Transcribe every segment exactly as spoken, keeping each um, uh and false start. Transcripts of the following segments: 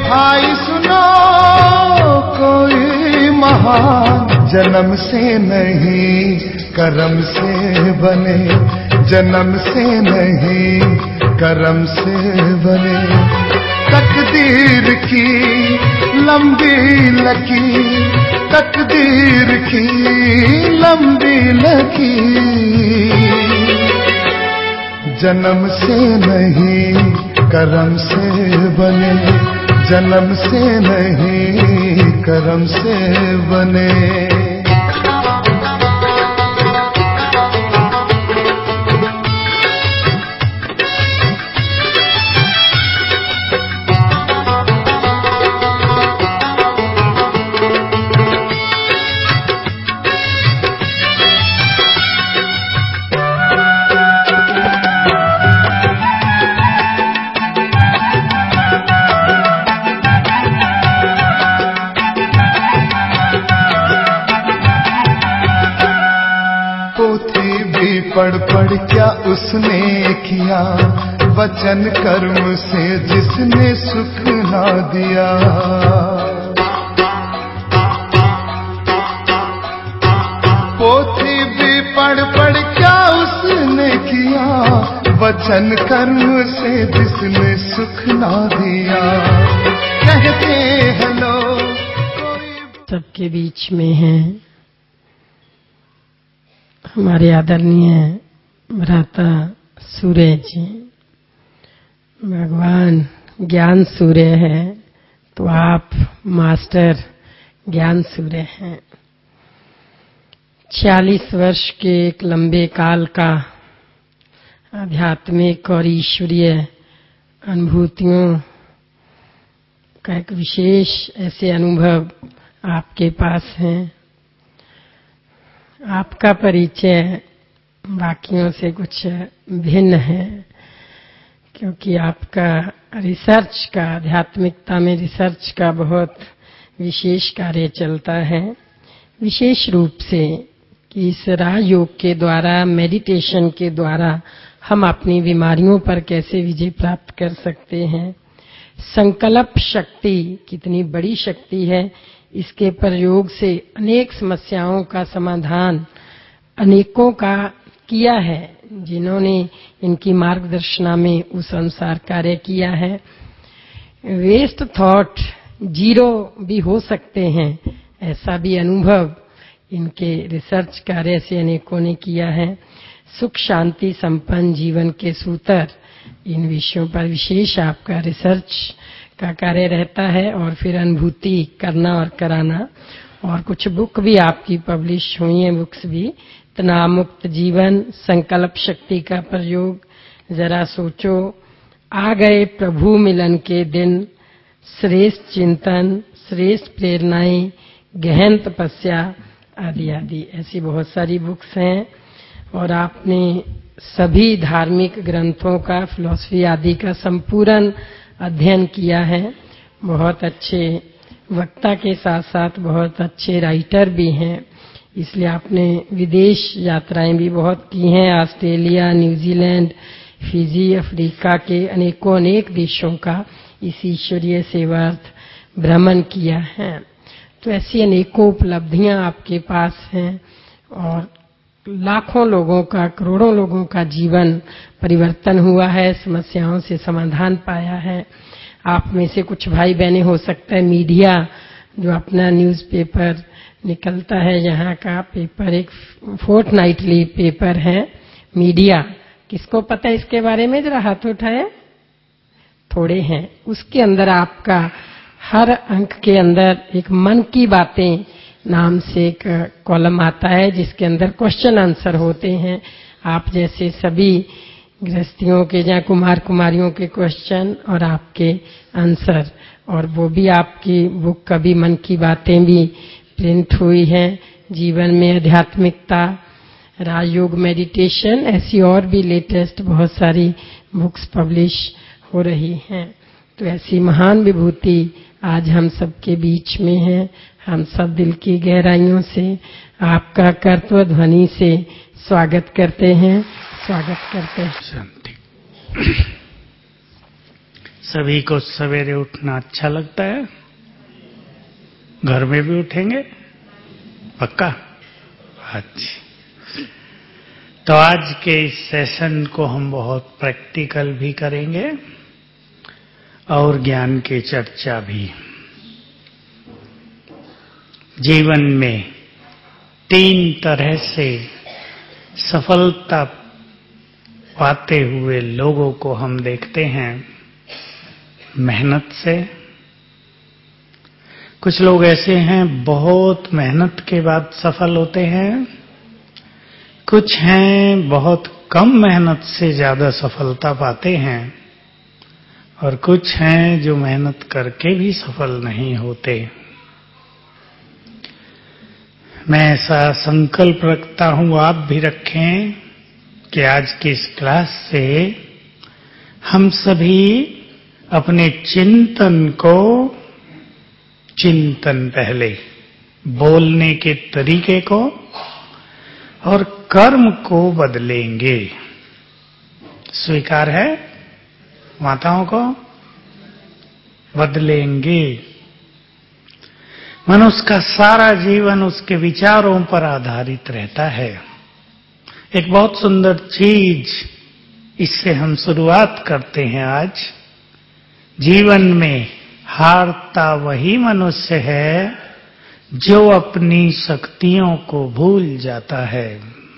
भाई सुनो, कोई महान जन्म से नहीं कर्म से बने, जन्म से नहीं कर्म से बने। तकदीर की लंबी लकीर, तकदीर की लंबी लकीर, जन्म से नहीं कर्म से बने, जन्म से नहीं कर्म से बने। पढ़ पढ़ क्या उसने किया, वचन कर्म से जिसने सुख ना दिया। पोथी भी पढ़ पढ़ क्या उसने किया, वचन कर्म से जिसने सुख ना दिया। कहते हैं लोग सबके बीच में हैं हमारे आदरणीय भ्राता सूर्य जी। भगवान ज्ञान सूर्य है तो आप मास्टर ज्ञान सूर्य हैं। चालीस वर्ष के एक लंबे काल का आध्यात्मिक और ईश्वरीय अनुभूतियों का एक विशेष ऐसे अनुभव आपके पास हैं। आपका परिचय बाकियों से कुछ भिन्न है, क्योंकि आपका रिसर्च का, आध्यात्मिकता में रिसर्च का बहुत विशेष कार्य चलता है। विशेष रूप से कि इस राजयोग के द्वारा, मेडिटेशन के द्वारा हम अपनी बीमारियों पर कैसे विजय प्राप्त कर सकते हैं। संकल्प शक्ति कितनी बड़ी शक्ति है, इसके प्रयोग से अनेक समस्याओं का समाधान अनेकों का किया है जिन्होंने इनकी मार्गदर्शना में उस अनुसार कार्य किया है। वेस्ट थॉट जीरो भी हो सकते हैं, ऐसा भी अनुभव इनके रिसर्च कार्य से अनेकों ने किया है। सुख शांति संपन्न जीवन के सूत्र, इन विषयों पर विशेष आपका रिसर्च का कार्य रहता है और फिर अनुभूति करना और कराना। और कुछ बुक भी आपकी पब्लिश हुई हैं, बुक्स भी। तनाव मुक्त जीवन, संकल्प शक्ति का प्रयोग, जरा सोचो, आ गए प्रभु मिलन के दिन, श्रेष्ठ चिंतन, श्रेष्ठ प्रेरणाएं, गहन तपस्या आदि आदि, ऐसी बहुत सारी बुक्स हैं। और आपने सभी धार्मिक ग्रंथों का, फिलॉसफी आदि का संपूर्ण अध्ययन किया है। बहुत अच्छे वक्ता के साथ साथ बहुत अच्छे राइटर भी हैं, इसलिए आपने विदेश यात्राएं भी बहुत की हैं। ऑस्ट्रेलिया, न्यूजीलैंड, फिजी, अफ्रीका के अनेकों अनेक देशों का इस ईश्वरीय सेवार्थ भ्रमण किया है। तो ऐसी अनेकों उपलब्धियां आपके पास हैं और लाखों लोगों का, करोड़ों लोगों का जीवन परिवर्तन हुआ है, समस्याओं से समाधान पाया है। आप में से कुछ भाई बहनें हो सकता है मीडिया जो अपना न्यूज़पेपर निकलता है, यहाँ का पेपर एक फोर्टनाइटली पेपर है मीडिया। किसको पता है इसके बारे में? जरा हाथ उठाए। थोड़े हैं। उसके अंदर आपका हर अंक के अंदर एक मन की बातें नाम से एक कॉलम आता है जिसके अंदर क्वेश्चन आंसर होते हैं। आप जैसे सभी गृहस्थियों के या कुमार कुमारियों के क्वेश्चन और आपके आंसर, और वो भी आपकी बुक कभी मन की बातें भी प्रिंट हुई हैं। जीवन में आध्यात्मिकता, राजयोग, मेडिटेशन, ऐसी और भी लेटेस्ट बहुत सारी बुक्स पब्लिश हो रही हैं। तो ऐसी महान विभूति आज हम सबके बीच में है। हम सब दिल की गहराइयों से आपका कर्तव्य ध्वनि से स्वागत करते हैं, स्वागत करते हैं। शांति। सभी को सवेरे उठना अच्छा लगता है? घर में भी उठेंगे? पक्का? अच्छा। तो आज के इस सेशन को हम बहुत प्रैक्टिकल भी करेंगे और ज्ञान की चर्चा भी। जीवन में तीन तरह से सफलता पाते हुए लोगों को हम देखते हैं। मेहनत से, कुछ लोग ऐसे हैं बहुत मेहनत के बाद सफल होते हैं, कुछ हैं बहुत कम मेहनत से ज्यादा सफलता पाते हैं, और कुछ हैं जो मेहनत करके भी सफल नहीं होते। मैं ऐसा संकल्प रखता हूं, आप भी रखें, कि आज की इस क्लास से हम सभी अपने चिंतन को, चिंतन पहले, बोलने के तरीके को और कर्म को बदलेंगे। स्वीकार है? माताओं को बदलेंगे। मनुष्य का सारा जीवन उसके विचारों पर आधारित रहता है। एक बहुत सुंदर चीज, इससे हम शुरुआत करते हैं आज। जीवन में हारता वही मनुष्य है जो अपनी शक्तियों को भूल जाता है।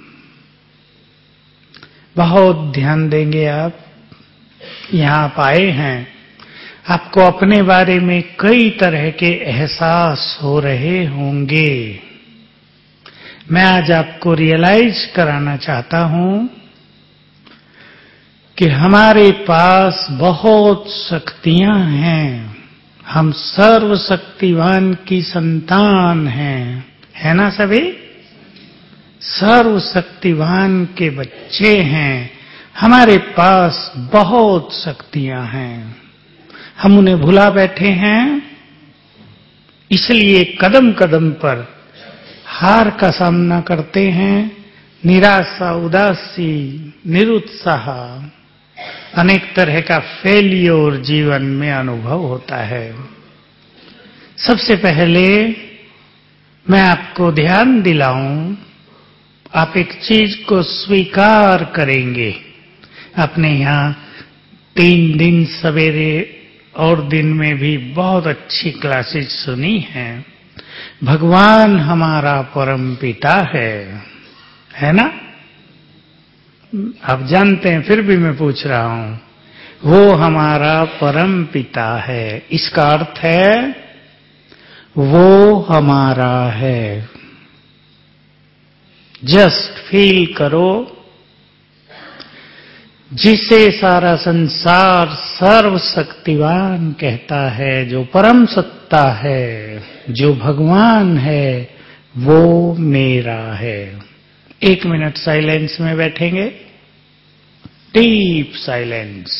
बहुत ध्यान देंगे आप। यहां आप आए हैं, आपको अपने बारे में कई तरह के एहसास हो रहे होंगे। मैं आज आपको रियलाइज कराना चाहता हूं कि हमारे पास बहुत शक्तियां हैं। हम सर्वशक्तिवान की संतान हैं, है ना सभी? सर्वशक्तिवान के बच्चे हैं। हमारे पास बहुत शक्तियां हैं, हम उन्हें भुला बैठे हैं। इसलिए कदम कदम पर हार का सामना करते हैं। निराशा, उदासी, निरुत्साह, अनेक तरह का फेलियर जीवन में अनुभव होता है। सबसे पहले मैं आपको ध्यान दिलाऊं, आप एक चीज को स्वीकार करेंगे। आपने यहां तीन दिन सवेरे और दिन में भी बहुत अच्छी क्लासेस सुनी हैं। भगवान हमारा परम पिता है, है ना? आप जानते हैं, फिर भी मैं पूछ रहा हूं। वो हमारा परम पिता है, इसका अर्थ है वो हमारा है। जस्ट फील करो, जिसे सारा संसार सर्वशक्तिवान कहता है, जो परम सत्ता है, जो भगवान है, वो मेरा है। एक मिनट साइलेंस में बैठेंगे, डीप साइलेंस।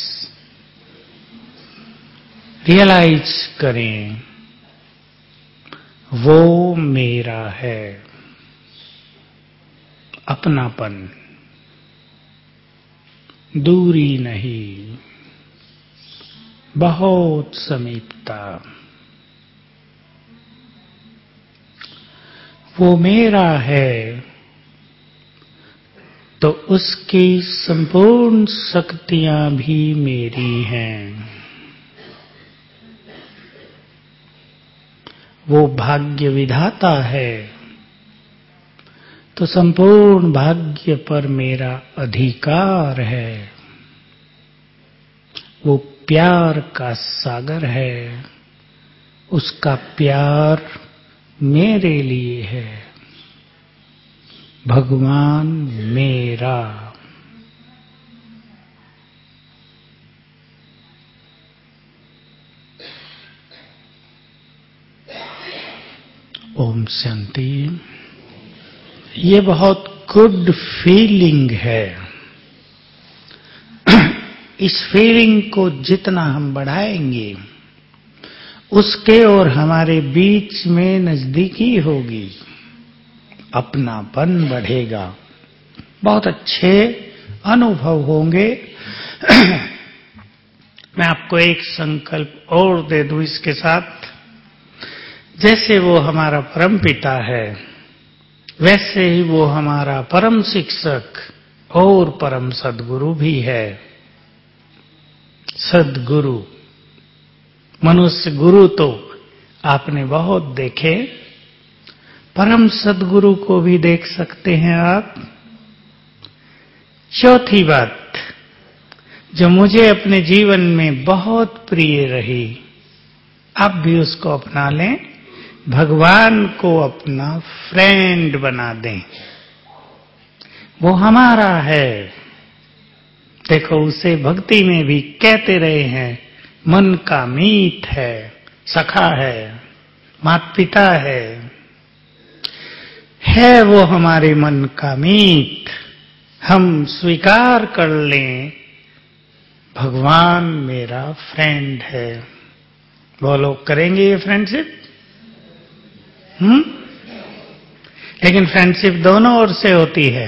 रियलाइज करें, वो मेरा है। अपनापन, दूरी नहीं, बहुत समीपता। वो मेरा है तो उसकी संपूर्ण शक्तियां भी मेरी हैं। वो भाग्य विधाता है तो संपूर्ण भाग्य पर मेरा अधिकार है। वो प्यार का सागर है, उसका प्यार मेरे लिए है। भगवान मेरा। ओम शांति। ये बहुत गुड फीलिंग है। इस फीलिंग को जितना हम बढ़ाएंगे, उसके और हमारे बीच में नजदीकी होगी, अपनापन बढ़ेगा, बहुत अच्छे अनुभव होंगे। मैं आपको एक संकल्प और दे दूं इसके साथ। जैसे वो हमारा परम पिता है, वैसे ही वो हमारा परम शिक्षक और परम सद्गुरु भी है। सद्गुरु, मनुष्य गुरु तो आपने बहुत देखे, परम सद्गुरु को भी देख सकते हैं आप। चौथी बात जो मुझे अपने जीवन में बहुत प्रिय रही, आप भी उसको अपना लें, भगवान को अपना फ्रेंड बना दें। वो हमारा है। देखो उसे भक्ति में भी कहते रहे हैं, मन का मीत है, सखा है, माता पिता है। है वो हमारे मन का मीत, हम स्वीकार कर लें, भगवान मेरा फ्रेंड है। वो लोग करेंगे ये फ्रेंडशिप? हम्म लेकिन फ्रेंडशिप दोनों ओर से होती है,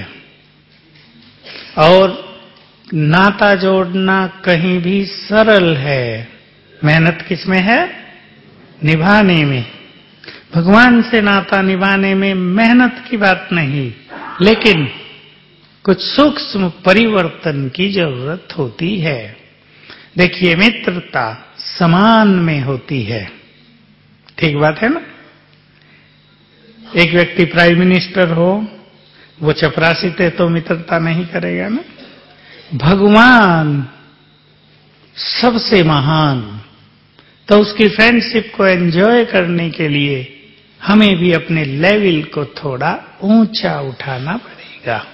और नाता जोड़ना कहीं भी सरल है, मेहनत किसमें है? निभाने में। भगवान से नाता निभाने में मेहनत की बात नहीं, लेकिन कुछ सूक्ष्म परिवर्तन की जरूरत होती है। देखिए, मित्रता समान में होती है, ठीक बात है ना? एक व्यक्ति प्राइम मिनिस्टर हो, वो चपरासी थे तो मित्रता नहीं करेगा ना। भगवान सबसे महान, तो उसकी फ्रेंडशिप को एंजॉय करने के लिए हमें भी अपने लेवल को थोड़ा ऊंचा उठाना पड़ेगा।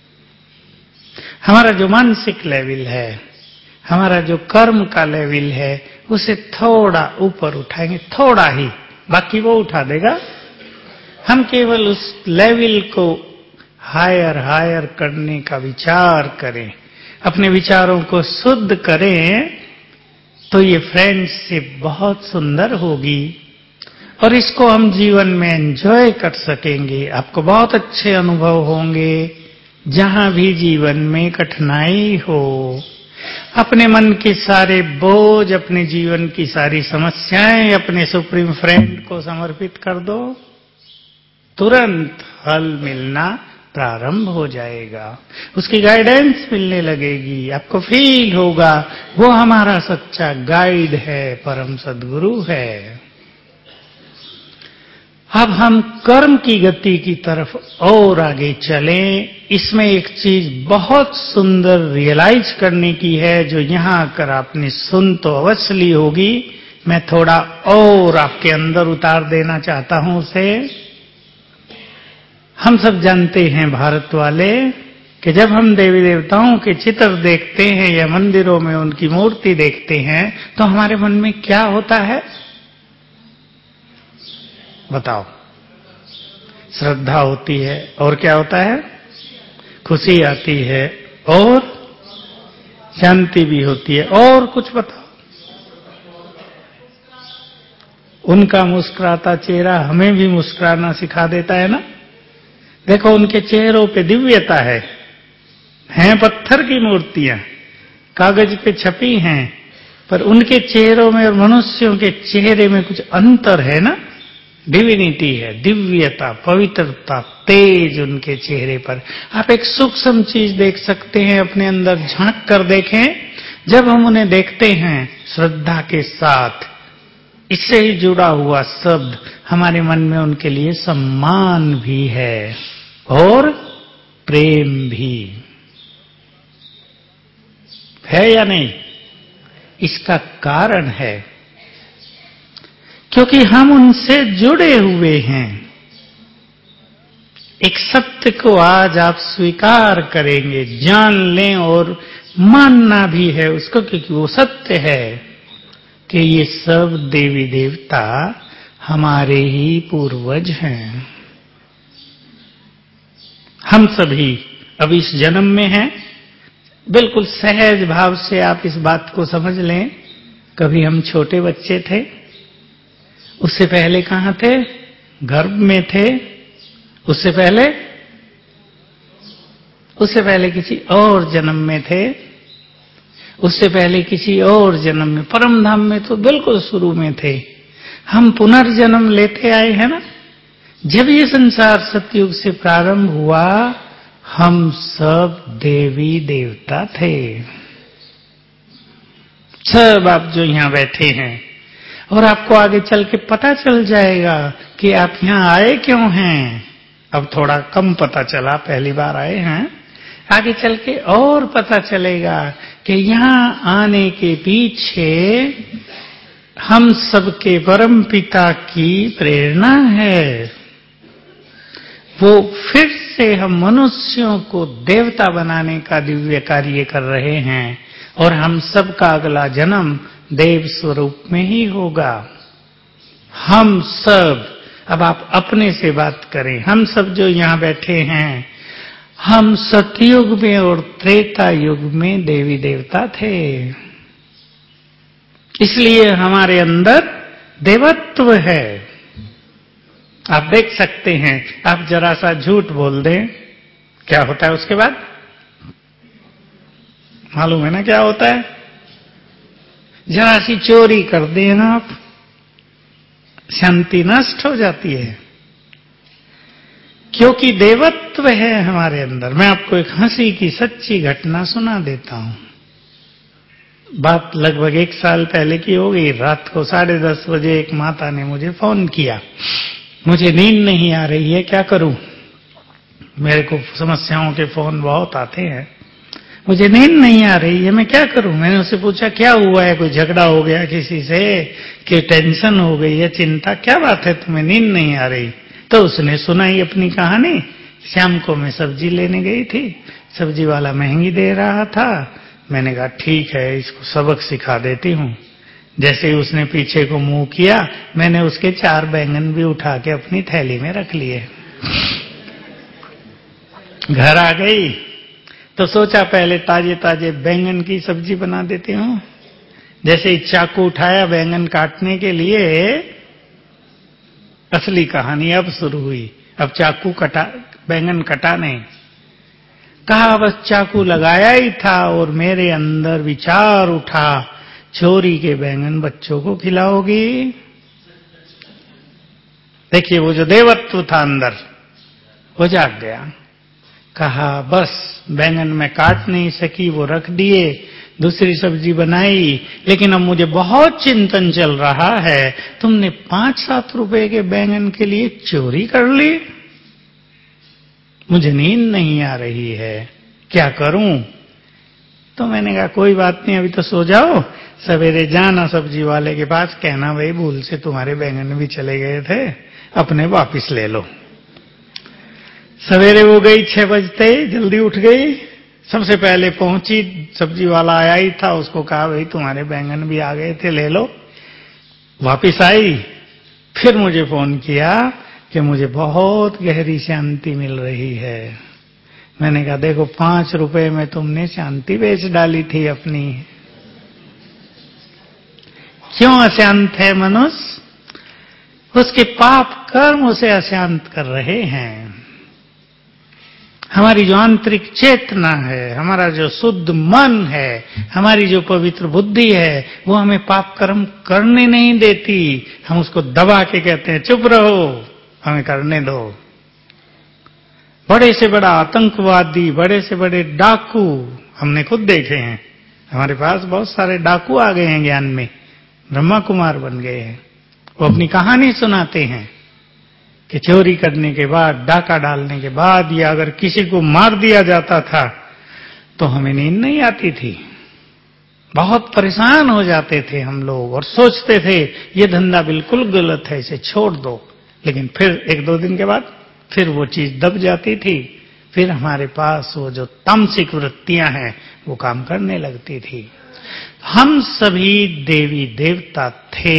हमारा जो मानसिक लेवल है, हमारा जो कर्म का लेवल है, उसे थोड़ा ऊपर उठाएंगे, थोड़ा ही, बाकी वो उठा देगा। हम केवल उस लेवल को हायर हायर करने का विचार करें, अपने विचारों को शुद्ध करें, तो ये फ्रेंडशिप बहुत सुंदर होगी और इसको हम जीवन में एंजॉय कर सकेंगे। आपको बहुत अच्छे अनुभव होंगे। जहां भी जीवन में कठिनाई हो, अपने मन के सारे बोझ, अपने जीवन की सारी समस्याएं अपने सुप्रीम फ्रेंड को समर्पित कर दो, तुरंत हल मिलना प्रारंभ हो जाएगा। उसकी गाइडेंस मिलने लगेगी, आपको फील होगा वो हमारा सच्चा गाइड है, परम सद्गुरु है। अब हम कर्म की गति की तरफ और आगे चलें। इसमें एक चीज बहुत सुंदर रियलाइज करने की है, जो यहां आकर आपने सुन तो अवश्य ली होगी, मैं थोड़ा और आपके अंदर उतार देना चाहता हूं उसे। हम सब जानते हैं भारत वाले कि जब हम देवी देवताओं के चित्र देखते हैं या मंदिरों में उनकी मूर्ति देखते हैं, तो हमारे मन में क्या होता है? बताओ। श्रद्धा होती है, और क्या होता है? खुशी आती है, और शांति भी होती है, और कुछ बताओ। उनका मुस्कुराता चेहरा हमें भी मुस्कुराना सिखा देता है ना। देखो उनके चेहरों पे दिव्यता है, हैं पत्थर की मूर्तियां, कागज पे छपी हैं, पर उनके चेहरों में और मनुष्यों के चेहरे में कुछ अंतर है ना। डिविनिटी है, दिव्यता, पवित्रता, तेज उनके चेहरे पर। आप एक सूक्ष्म चीज देख सकते हैं, अपने अंदर झांक कर देखें। जब हम उन्हें देखते हैं श्रद्धा के साथ, इससे ही जुड़ा हुआ शब्द हमारे मन में उनके लिए सम्मान भी है और प्रेम भी है, या नहीं? इसका कारण है क्योंकि हम उनसे जुड़े हुए हैं। एक सत्य को आज आप स्वीकार करेंगे, जान लें, और मानना भी है उसको, क्योंकि वो सत्य है कि ये सब देवी देवता हमारे ही पूर्वज हैं। हम सभी अब इस जन्म में हैं। बिल्कुल सहज भाव से आप इस बात को समझ लें, कभी हम छोटे बच्चे थे, उससे पहले कहां थे? गर्भ में थे। उससे पहले उससे पहले किसी और जन्म में थे। उससे पहले किसी और जन्म में, परम धाम में तो बिल्कुल शुरू में थे। हम पुनर्जन्म लेते आए हैं ना। जब ये संसार सतयुग से प्रारंभ हुआ, हम सब देवी देवता थे। सब आप जो यहां बैठे हैं, और आपको आगे चल के पता चल जाएगा कि आप यहां आए क्यों हैं। अब थोड़ा कम पता चला, पहली बार आए हैं, आगे चल के और पता चलेगा कि यहां आने के पीछे हम सबके परम पिता की प्रेरणा है। वो फिर से हम मनुष्यों को देवता बनाने का दिव्य कार्य कर रहे हैं, और हम सबका अगला जन्म देव स्वरूप में ही होगा। हम सब, अब आप अपने से बात करें, हम सब जो यहां बैठे हैं, हम सतयुग में और त्रेता युग में देवी देवता थे। इसलिए हमारे अंदर देवत्व है। आप देख सकते हैं, आप जरा सा झूठ बोल दें, क्या होता है उसके बाद? मालूम है ना क्या होता है? जरा सी चोरी कर दें आप, शांति नष्ट हो जाती है, क्योंकि देवत्व है हमारे अंदर। मैं आपको एक हंसी की सच्ची घटना सुना देता हूं। बात लगभग एक साल पहले की हो गई। रात को साढ़े दस बजे एक माता ने मुझे फोन किया, मुझे नींद नहीं आ रही है, क्या करूं? मेरे को समस्याओं के फोन बहुत आते हैं, मुझे नींद नहीं आ रही है, मैं क्या करूं? मैंने उससे पूछा क्या हुआ है, कोई झगड़ा हो गया किसी से, कि टेंशन हो गई है, चिंता, क्या बात है, तुम्हें नींद नहीं आ रही? तो उसने सुनाई अपनी कहानी। शाम को मैं सब्जी लेने गई थी, सब्जी वाला महंगी दे रहा था। मैंने कहा ठीक है, इसको सबक सिखा देती हूं। जैसे ही उसने पीछे को मुंह किया, मैंने उसके चार बैंगन भी उठा के अपनी थैली में रख लिए। घर आ गई तो सोचा पहले ताजे ताजे बैंगन की सब्जी बना देती हूं। जैसे ही चाकू उठाया बैंगन काटने के लिए, असली कहानी अब शुरू हुई। अब चाकू कटा, बैंगन कटा नहीं, कहा बस चाकू लगाया ही था और मेरे अंदर विचार उठा, चोरी के बैंगन बच्चों को खिलाओगी? देखिए वो जो देवत्व था अंदर, वो जाग गया। कहा बस बैंगन में काट नहीं सकी, वो रख दिए, दूसरी सब्जी बनाई, लेकिन अब मुझे बहुत चिंतन चल रहा है, तुमने पांच सात रुपए के बैंगन के लिए चोरी कर ली? मुझे नींद नहीं आ रही है, क्या करूं? तो मैंने कहा कोई बात नहीं, अभी तो सो जाओ, सवेरे जाना सब्जी वाले के पास, कहना भाई भूल से तुम्हारे बैंगन भी चले गए थे, अपने वापिस ले लो। सवेरे वो गई, छह बजते जल्दी उठ गई, सबसे पहले पहुंची, सब्जी वाला आया ही था, उसको कहा भाई तुम्हारे बैंगन भी आ गए थे, ले लो। वापिस आई, फिर मुझे फोन किया कि मुझे बहुत गहरी शांति मिल रही है। मैंने कहा देखो पांच रुपए में तुमने शांति बेच डाली थी अपनी। क्यों अशांत है मनुष्य? उसके पाप कर्म उसे अशांत कर रहे हैं। हमारी जो आंतरिक चेतना है, हमारा जो शुद्ध मन है, हमारी जो पवित्र बुद्धि है, वो हमें पाप कर्म करने नहीं देती। हम उसको दबा के कहते हैं चुप रहो, हमें करने दो। बड़े से बड़ा आतंकवादी, बड़े से बड़े डाकू हमने खुद देखे हैं। हमारे पास बहुत सारे डाकू आ गए हैं ज्ञान में, ब्रह्मा कुमार बन गए हैं। वो अपनी कहानी सुनाते हैं कि चोरी करने के बाद, डाका डालने के बाद, या अगर किसी को मार दिया जाता था तो हमें नींद नहीं आती थी, बहुत परेशान हो जाते थे हम लोग, और सोचते थे ये धंधा बिल्कुल गलत है, इसे छोड़ दो। लेकिन फिर एक दो दिन के बाद फिर वो चीज दब जाती थी, फिर हमारे पास वो जो तामसिक वृत्तियां हैं वो काम करने लगती थी। हम सभी देवी देवता थे।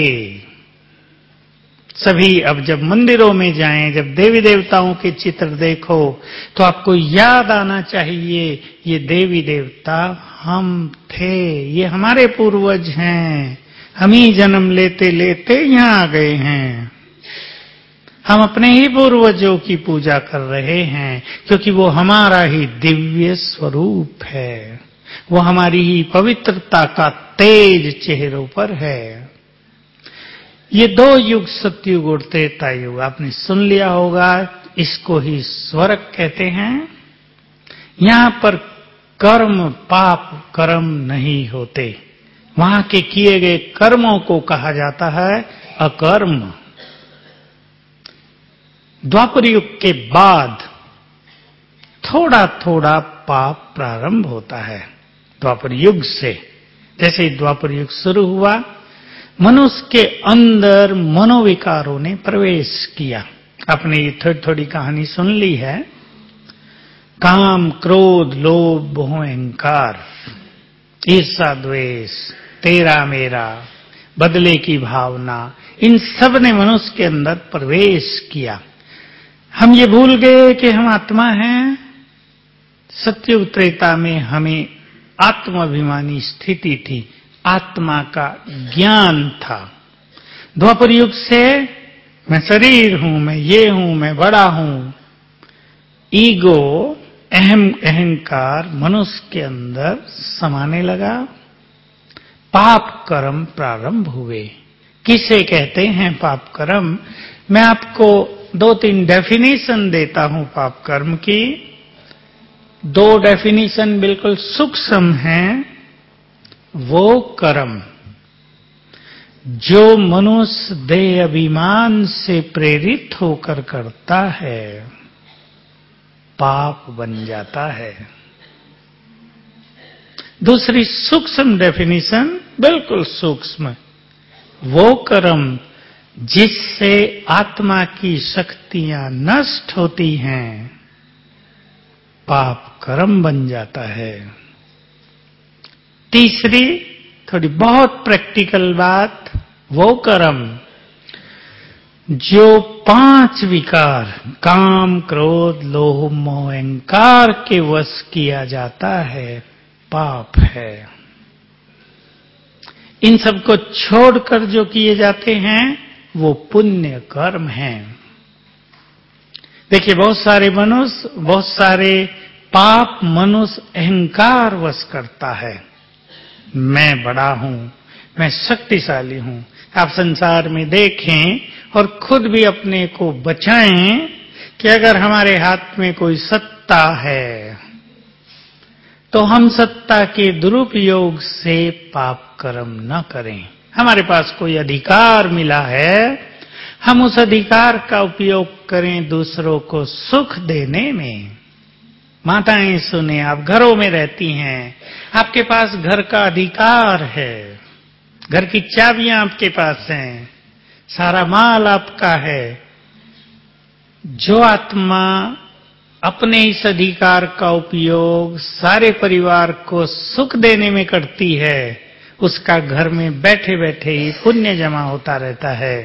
सभी अब जब मंदिरों में जाएं, जब देवी देवताओं के चित्र देखो, तो आपको याद आना चाहिए ये देवी देवता हम थे, ये हमारे पूर्वज हैं। हम ही जन्म लेते लेते यहां आ गए हैं। हम अपने ही पूर्वजों की पूजा कर रहे हैं, क्योंकि वो हमारा ही दिव्य स्वरूप है। वो हमारी ही पवित्रता का तेज चेहरों पर है। ये दो युग, सतयुग और त्रेता युग, आपने सुन लिया होगा, इसको ही स्वर्ग कहते हैं। यहां पर कर्म, पाप कर्म नहीं होते। वहां के किए गए कर्मों को कहा जाता है अकर्म। द्वापर युग के बाद थोड़ा थोड़ा पाप प्रारंभ होता है। द्वापर युग से, जैसे ही द्वापर युग शुरू हुआ, मनुष्य के अंदर मनोविकारों ने प्रवेश किया। आपने ये थोड़ी थोड़ी कहानी सुन ली है। काम, क्रोध, लोभ, मोह, अहंकार, ईर्षा, द्वेष, तेरा मेरा, बदले की भावना, इन सब ने मनुष्य के अंदर प्रवेश किया। हम ये भूल गए कि हम आत्मा हैं। सतयुग त्रेता में हमें आत्माभिमानी स्थिति थी, आत्मा का ज्ञान था। द्वापर युग से मैं शरीर हूं, मैं ये हूं, मैं बड़ा हूं, ईगो, अहम अहंकार मनुष्य के अंदर समाने लगा। पाप कर्म प्रारंभ हुए। किसे कहते हैं पाप कर्म? मैं आपको दो तीन डेफिनेशन देता हूं पाप कर्म की। दो डेफिनेशन बिल्कुल सूक्ष्म हैं। वो कर्म जो मनुष्य देह अभिमान से प्रेरित होकर करता है, पाप बन जाता है। दूसरी सूक्ष्म डेफिनेशन, बिल्कुल सूक्ष्म, वो कर्म जिससे आत्मा की शक्तियां नष्ट होती हैं, पाप कर्म बन जाता है। तीसरी थोड़ी बहुत प्रैक्टिकल बात, वो कर्म जो पांच विकार, काम, क्रोध, लोभ, मोह, अहंकार के वश किया जाता है, पाप है। इन सबको छोड़कर जो किए जाते हैं वो पुण्य कर्म हैं। देखिए, बहुत सारे मनुष्य, बहुत सारे पाप मनुष्य अहंकार वश करता है। मैं बड़ा हूं, मैं शक्तिशाली हूं। आप संसार में देखें और खुद भी अपने को बचाएं कि अगर हमारे हाथ में कोई सत्ता है तो हम सत्ता के दुरुपयोग से पाप कर्म न करें। हमारे पास कोई अधिकार मिला है, हम उस अधिकार का उपयोग करें दूसरों को सुख देने में। माताएं सुने, आप घरों में रहती हैं, आपके पास घर का अधिकार है, घर की चाबियां आपके पास हैं, सारा माल आपका है। जो आत्मा अपने इस अधिकार का उपयोग सारे परिवार को सुख देने में करती है, उसका घर में बैठे बैठे ही पुण्य जमा होता रहता है।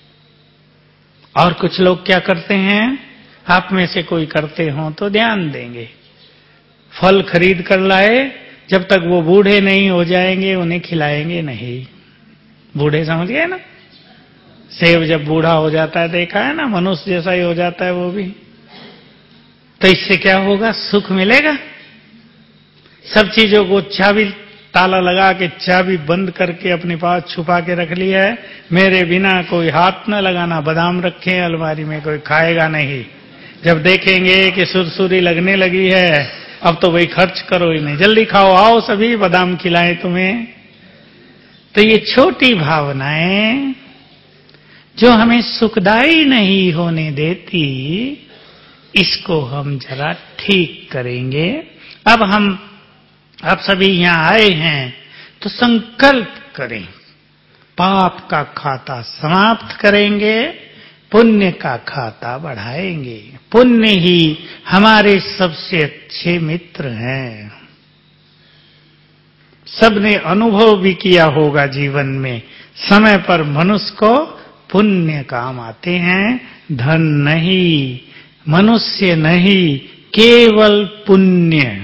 और कुछ लोग क्या करते हैं, आप में से कोई करते हो तो ध्यान देंगे, फल खरीद कर लाए, जब तक वो बूढ़े नहीं हो जाएंगे उन्हें खिलाएंगे नहीं। बूढ़े समझ गए ना? सेब जब बूढ़ा हो जाता है, देखा है ना, मनुष्य जैसा ही हो जाता है वो भी। तो इससे क्या होगा? सुख मिलेगा। सब चीजों को चाबी, ताला लगा के चाबी बंद करके अपने पास छुपा के रख लिया है, मेरे बिना कोई हाथ न लगाना। बादाम रखे हैं अलमारी में, कोई खाएगा नहीं। जब देखेंगे कि सुरसुरी लगने लगी है, अब तो भाई खर्च करो ही नहीं, जल्दी खाओ, आओ सभी बादाम खिलाएं तुम्हें। तो ये छोटी भावनाएं जो हमें सुखदायी नहीं होने देती, इसको हम जरा ठीक करेंगे। अब हम आप सभी यहां आए हैं तो संकल्प करें, पाप का खाता समाप्त करेंगे, पुण्य का खाता बढ़ाएंगे। पुण्य ही हमारे सबसे अच्छे मित्र हैं। सबने अनुभव भी किया होगा जीवन में, समय पर मनुष्य को पुण्य काम आते हैं, धन नहीं, मनुष्य नहीं, केवल पुण्य।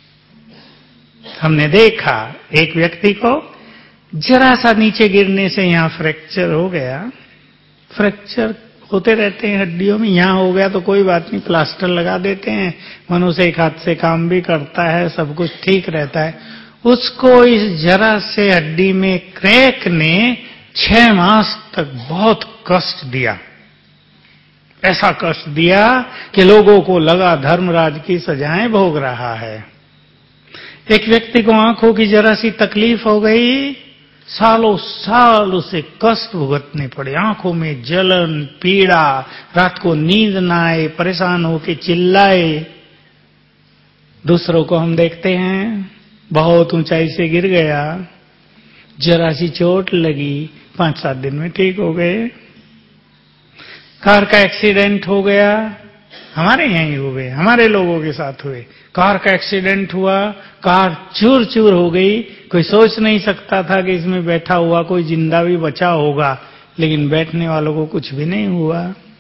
हमने देखा एक व्यक्ति को जरा सा नीचे गिरने से यहां फ्रैक्चर हो गया। फ्रैक्चर होते रहते हैं हड्डियों में। यहाँ हो गया तो कोई बात नहीं, प्लास्टर लगा देते हैं, मनुष्य एक हाथ से काम भी करता है, सब कुछ ठीक रहता है। उसको इस जरा से हड्डी में क्रैक ने छह मास तक बहुत कष्ट दिया, ऐसा कष्ट दिया कि लोगों को लगा धर्मराज की सजाएं भोग रहा है। एक व्यक्ति को आंखों की जरा सी तकलीफ हो गई, सालों साल उसे कष्ट भुगतने पड़े, आंखों में जलन, पीड़ा, रात को नींद ना आए, परेशान होके चिल्लाए। दूसरों को हम देखते हैं, बहुत ऊंचाई से गिर गया, जरा सी चोट लगी, पांच सात दिन में ठीक हो गए। कार का एक्सीडेंट हो गया, हमारे यहां ही हुए, हमारे लोगों के साथ हुए। कार का एक्सीडेंट हुआ, कार चूर चूर हो गई। कोई सोच नहीं सकता था कि इसमें बैठा हुआ कोई जिंदा भी बचा होगा, लेकिन बैठने वालों को कुछ भी नहीं हुआ।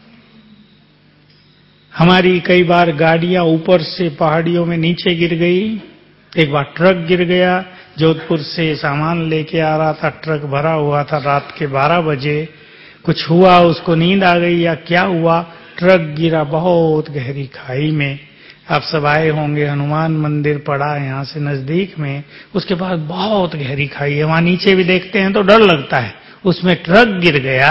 हमारी कई बार गाड़ियां ऊपर से पहाड़ियों में नीचे गिर गई। एक बार ट्रक गिर गया, जोधपुर से सामान लेके आ रहा था, ट्रक भरा हुआ था, रात के बारह बजे कुछ हुआ, उसको नींद आ गई या क्या हुआ, ट्रक गिरा बहुत गहरी खाई में। आप सब आए होंगे, हनुमान मंदिर पड़ा यहां से नजदीक में, उसके बाद बहुत गहरी खाई है, वहां नीचे भी देखते हैं तो डर लगता है। उसमें ट्रक गिर गया,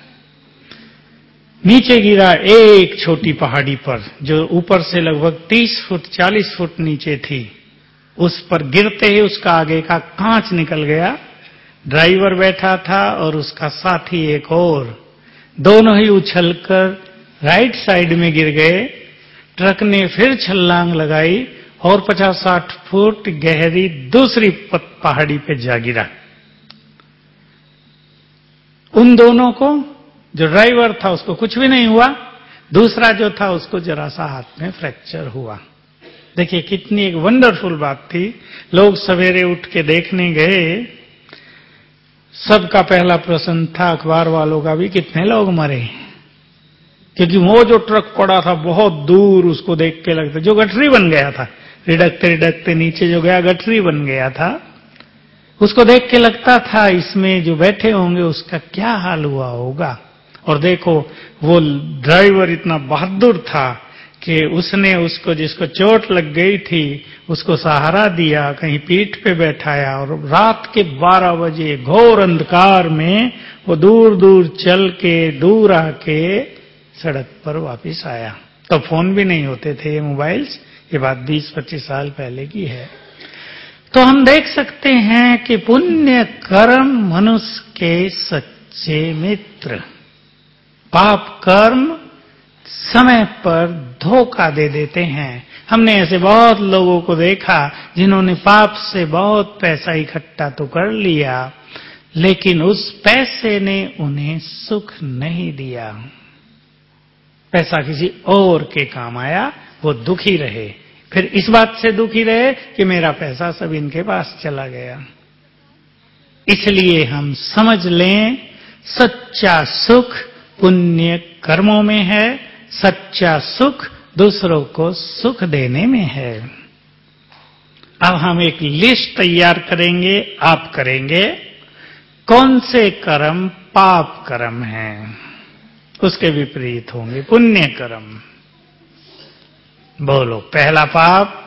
नीचे गिरा एक छोटी पहाड़ी पर जो ऊपर से लगभग तीस फुट चालीस फुट नीचे थी। उस पर गिरते ही उसका आगे का कांच निकल गया। ड्राइवर बैठा था और उसका साथी एक और, दोनों ही उछलकर राइट साइड में गिर गए। ट्रक ने फिर छलांग लगाई और पचास साठ फुट गहरी दूसरी पहाड़ी पे जा गिरा। उन दोनों को, जो ड्राइवर था उसको कुछ भी नहीं हुआ, दूसरा जो था उसको जरा सा हाथ में फ्रैक्चर हुआ। देखिए कितनी एक वंडरफुल बात थी। लोग सवेरे उठ के देखने गए, सबका पहला प्रश्न था अखबार वालों का भी, कितने लोग मरे, क्योंकि वो जो ट्रक पड़ा था बहुत दूर, उसको देख के लगता जो गठरी बन गया था, रिडकते रिडकते नीचे जो गया गठरी बन गया था, उसको देख के लगता था इसमें जो बैठे होंगे उसका क्या हाल हुआ होगा। और देखो वो ड्राइवर इतना बहादुर था कि उसने उसको, जिसको चोट लग गई थी, उसको सहारा दिया, कहीं पीठ पे बैठाया, और रात के बारह बजे घोर अंधकार में वो दूर दूर चल के दूर आके सड़क पर वापस आया। तो फोन भी नहीं होते थे मोबाइल्स, ये बात बीस पच्चीस साल पहले की है। तो हम देख सकते हैं कि पुण्य कर्म मनुष्य के सच्चे मित्र। पाप कर्म समय पर धोखा दे देते हैं। हमने ऐसे बहुत लोगों को देखा जिन्होंने पाप से बहुत पैसा इकट्ठा तो कर लिया, लेकिन उस पैसे ने उन्हें सुख नहीं दिया। पैसा किसी और के काम आया, वो दुखी रहे, फिर इस बात से दुखी रहे कि मेरा पैसा सब इनके पास चला गया। इसलिए हम समझ लें, सच्चा सुख पुण्य कर्मों में है, सच्चा सुख दूसरों को सुख देने में है। अब हम एक लिस्ट तैयार करेंगे, आप करेंगे, कौन से कर्म पाप कर्म हैं, उसके विपरीत होंगे पुण्य कर्म। बोलो, पहला पाप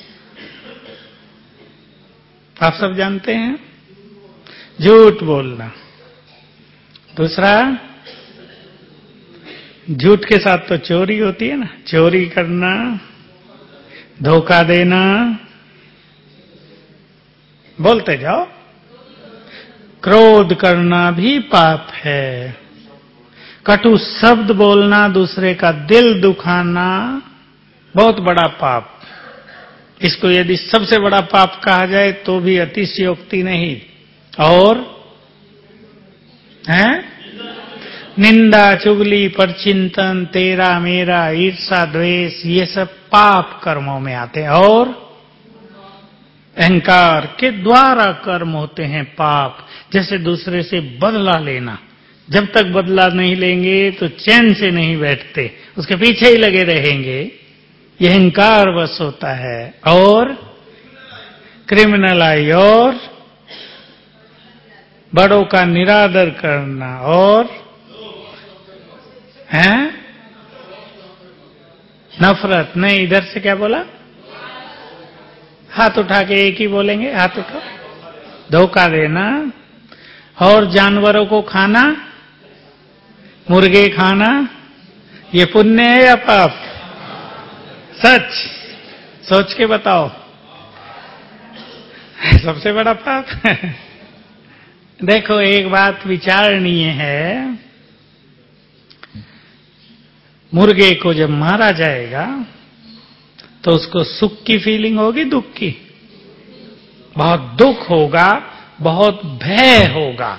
आप सब जानते हैं, झूठ बोलना। दूसरा, झूठ के साथ तो चोरी होती है ना, चोरी करना, धोखा देना, बोलते जाओ। क्रोध करना भी पाप है। कटु शब्द बोलना, दूसरे का दिल दुखाना, बहुत बड़ा पाप। इसको यदि सबसे बड़ा पाप कहा जाए तो भी अतिशयोक्ति नहीं। और हैं, निंदा, चुगली, परचिंतन, तेरा मेरा, ईर्षा, द्वेष, ये सब पाप कर्मों में आते हैं। और अहंकार के द्वारा कर्म होते हैं पाप। जैसे दूसरे से बदला लेना, जब तक बदला नहीं लेंगे तो चैन से नहीं बैठते, उसके पीछे ही लगे रहेंगे, यह अहंकार वश होता है। और क्रिमिनल आई, और बड़ों का निरादर करना, और हैं? नफरत नहीं, इधर से क्या बोला? हाथ उठा के एक ही बोलेंगे, हाथ उठा। धोखा देना। और जानवरों को खाना, मुर्गे खाना, ये पुण्य है या पाप? सच सोच के बताओ। सबसे बड़ा पाप है। देखो, एक बात विचारणीय है, मुर्गे को जब मारा जाएगा तो उसको सुख की फीलिंग होगी, दुख की? बहुत दुख होगा, बहुत भय होगा।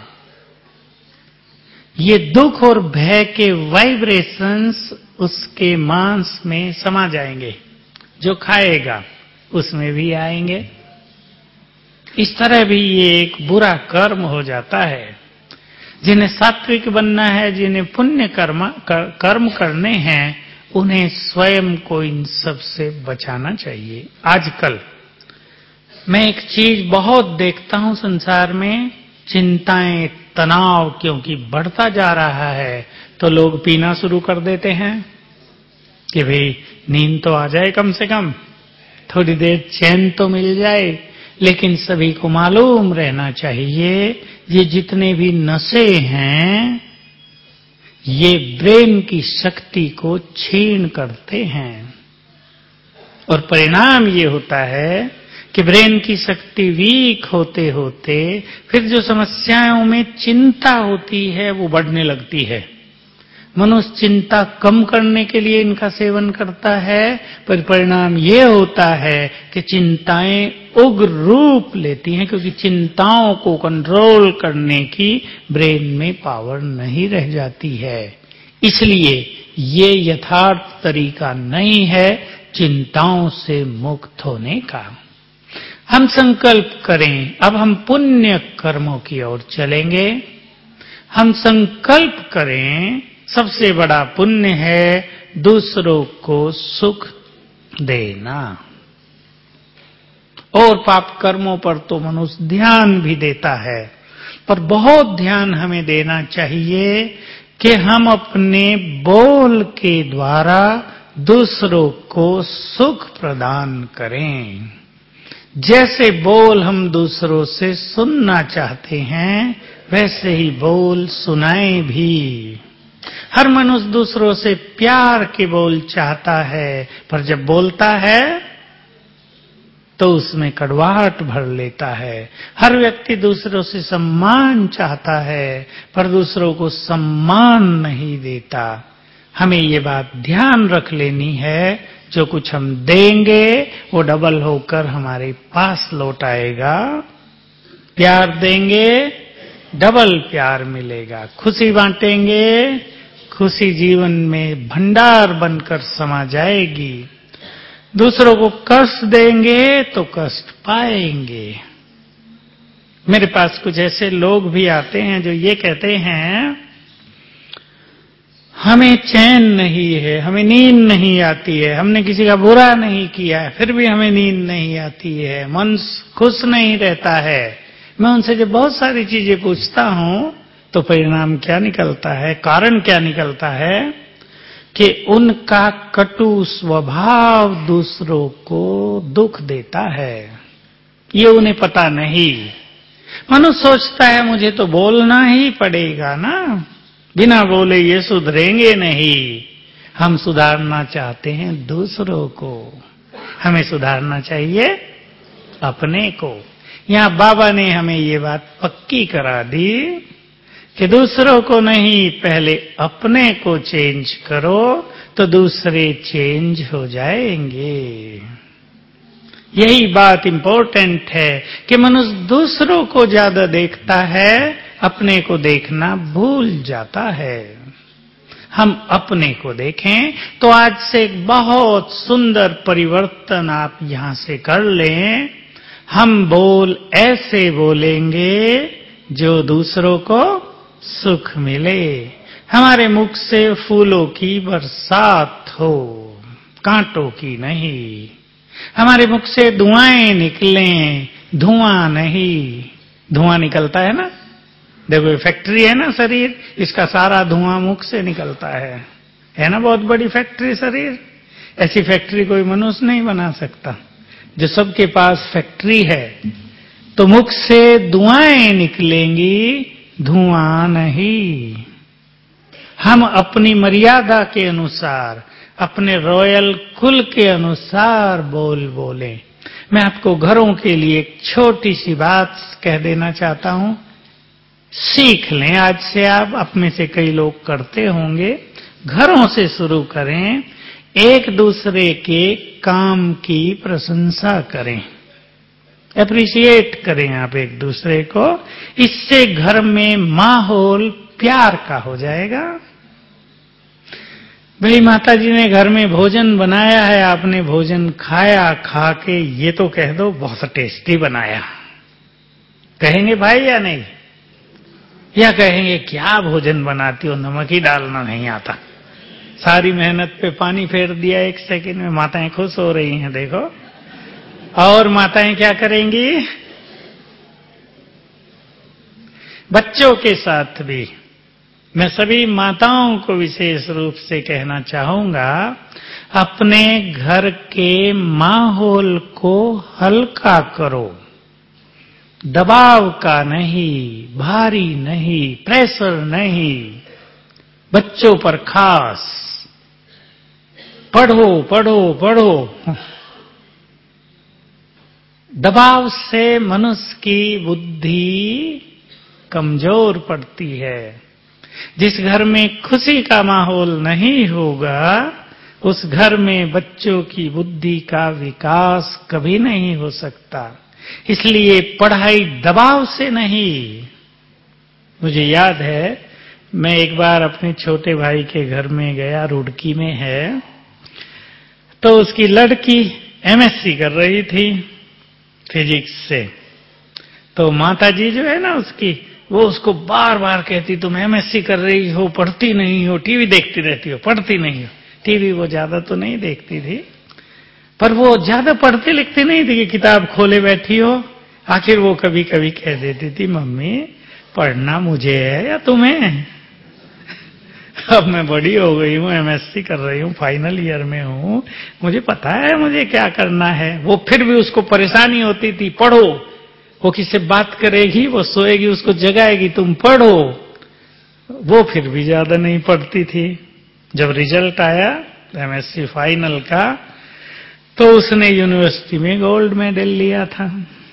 ये दुख और भय के वाइब्रेशंस उसके मांस में समा जाएंगे, जो खाएगा उसमें भी आएंगे। इस तरह भी ये एक बुरा कर्म हो जाता है। जिन्हें सात्विक बनना है, जिन्हें पुण्य कर्म कर, कर्म करने हैं, उन्हें स्वयं को इन सब से बचाना चाहिए। आजकल मैं एक चीज बहुत देखता हूं संसार में, चिंताएं, तनाव क्योंकि बढ़ता जा रहा है तो लोग पीना शुरू कर देते हैं कि भाई नींद तो आ जाए, कम से कम थोड़ी देर चैन तो मिल जाए। लेकिन सभी को मालूम रहना चाहिए, ये जितने भी नशे हैं ये ब्रेन की शक्ति को क्षीण करते हैं, और परिणाम ये होता है कि ब्रेन की शक्ति वीक होते होते फिर जो समस्याओं में चिंता होती है वो बढ़ने लगती है। मनुष्य चिंता कम करने के लिए इनका सेवन करता है, पर परिणाम ये होता है कि चिंताएं उग्र रूप लेती हैं, क्योंकि चिंताओं को कंट्रोल करने की ब्रेन में पावर नहीं रह जाती है। इसलिए ये यथार्थ तरीका नहीं है चिंताओं से मुक्त होने का। हम संकल्प करें, अब हम पुण्य कर्मों की ओर चलेंगे। हम संकल्प करें, सबसे बड़ा पुण्य है दूसरों को सुख देना। और पाप कर्मों पर तो मनुष्य ध्यान भी देता है, पर बहुत ध्यान हमें देना चाहिए कि हम अपने बोल के द्वारा दूसरों को सुख प्रदान करें। जैसे बोल हम दूसरों से सुनना चाहते हैं, वैसे ही बोल सुनाएं भी। हर मनुष्य दूसरों से प्यार के बोल चाहता है, पर जब बोलता है तो उसमें कड़वाहट भर लेता है। हर व्यक्ति दूसरों से सम्मान चाहता है, पर दूसरों को सम्मान नहीं देता। हमें ये बात ध्यान रख लेनी है, जो कुछ हम देंगे वो डबल होकर हमारे पास लौट आएगा। प्यार देंगे, डबल प्यार मिलेगा। खुशी बांटेंगे, खुशी जीवन में भंडार बनकर समा जाएगी। दूसरों को कष्ट देंगे तो कष्ट पाएंगे। मेरे पास कुछ ऐसे लोग भी आते हैं जो ये कहते हैं, हमें चैन नहीं है, हमें नींद नहीं आती है, हमने किसी का बुरा नहीं किया है फिर भी हमें नींद नहीं आती है, मन खुश नहीं रहता है। मैं उनसे जब बहुत सारी चीजें पूछता हूं तो परिणाम क्या निकलता है, कारण क्या निकलता है कि उनका कटु स्वभाव दूसरों को दुख देता है। ये उन्हें पता नहीं। मनुष्य सोचता है मुझे तो बोलना ही पड़ेगा ना, बिना बोले ये सुधरेंगे नहीं। हम सुधारना चाहते हैं दूसरों को, हमें सुधारना चाहिए अपने को। यहाँ बाबा ने हमें ये बात पक्की करा दी कि दूसरों को नहीं, पहले अपने को चेंज करो तो दूसरे चेंज हो जाएंगे। यही बात इंपॉर्टेंट है कि मनुष्य दूसरों को ज्यादा देखता है, अपने को देखना भूल जाता है। हम अपने को देखें तो आज से एक बहुत सुंदर परिवर्तन आप यहां से कर लें। हम बोल ऐसे बोलेंगे जो दूसरों को सुख मिले। हमारे मुख से फूलों की बरसात हो, कांटों की नहीं। हमारे मुख से धुआएं निकलें, धुआं नहीं। धुआं निकलता है ना, देखो फैक्ट्री है ना शरीर, इसका सारा धुआं मुख से निकलता है। है ना बहुत बड़ी फैक्ट्री शरीर। ऐसी फैक्ट्री कोई मनुष्य नहीं बना सकता। जो सबके पास फैक्ट्री है, तो मुख से धुआएं निकलेंगी, धुआं नहीं। हम अपनी मर्यादा के अनुसार, अपने रॉयल कुल के अनुसार बोल बोले। मैं आपको घरों के लिए एक छोटी सी बात कह देना चाहता हूं, सीख लें आज से। आप आप में से कई लोग करते होंगे, घरों से शुरू करें। एक दूसरे के काम की प्रशंसा करें, एप्रिशिएट करें आप एक दूसरे को। इससे घर में माहौल प्यार का हो जाएगा। भाई माता जी ने घर में भोजन बनाया है, आपने भोजन खाया, खा के ये तो कह दो बहुत टेस्टी बनाया, कहेंगे भाई या नहीं? या कहेंगे क्या भोजन बनाती हो, नमक ही डालना नहीं आता, सारी मेहनत पे पानी फेर दिया एक सेकंड में। माताएं खुश हो रही हैं देखो। और माताएं क्या करेंगी? बच्चों के साथ भी मैं सभी माताओं को विशेष रूप से कहना चाहूंगा, अपने घर के माहौल को हल्का करो, दबाव का नहीं, भारी नहीं, प्रेशर नहीं। बच्चों पर खास पढ़ो पढ़ो पढ़ो। दबाव से मनुष्य की बुद्धि कमजोर पड़ती है। जिस घर में खुशी का माहौल नहीं होगा, उस घर में बच्चों की बुद्धि का विकास कभी नहीं हो सकता। इसलिए पढ़ाई दबाव से नहीं। मुझे याद है, मैं एक बार अपने छोटे भाई के घर में गया, रुड़की में है, तो उसकी लड़की एमएससी कर रही थी फिजिक्स से। तो माता जी जो है ना उसकी, वो उसको बार बार कहती तुम एमएससी कर रही हो, पढ़ती नहीं हो, टीवी देखती रहती हो, पढ़ती नहीं हो। टीवी वो ज्यादा तो नहीं देखती थी, पर वो ज्यादा पढ़ती लिखती नहीं थी कि किताब खोले बैठी हो। आखिर वो कभी कभी कह देती थी मम्मी पढ़ना मुझे है या तुम्हें? अब मैं बड़ी हो गई हूँ, एमएससी कर रही हूँ, फाइनल ईयर में हूँ, मुझे पता है मुझे क्या करना है। वो फिर भी उसको परेशानी होती थी, पढ़ो। वो किससे बात करेगी, वो सोएगी, उसको जगाएगी, तुम पढ़ो। वो फिर भी ज्यादा नहीं पढ़ती थी। जब रिजल्ट आया एमएससी फाइनल का, तो उसने यूनिवर्सिटी में गोल्ड मेडल लिया था,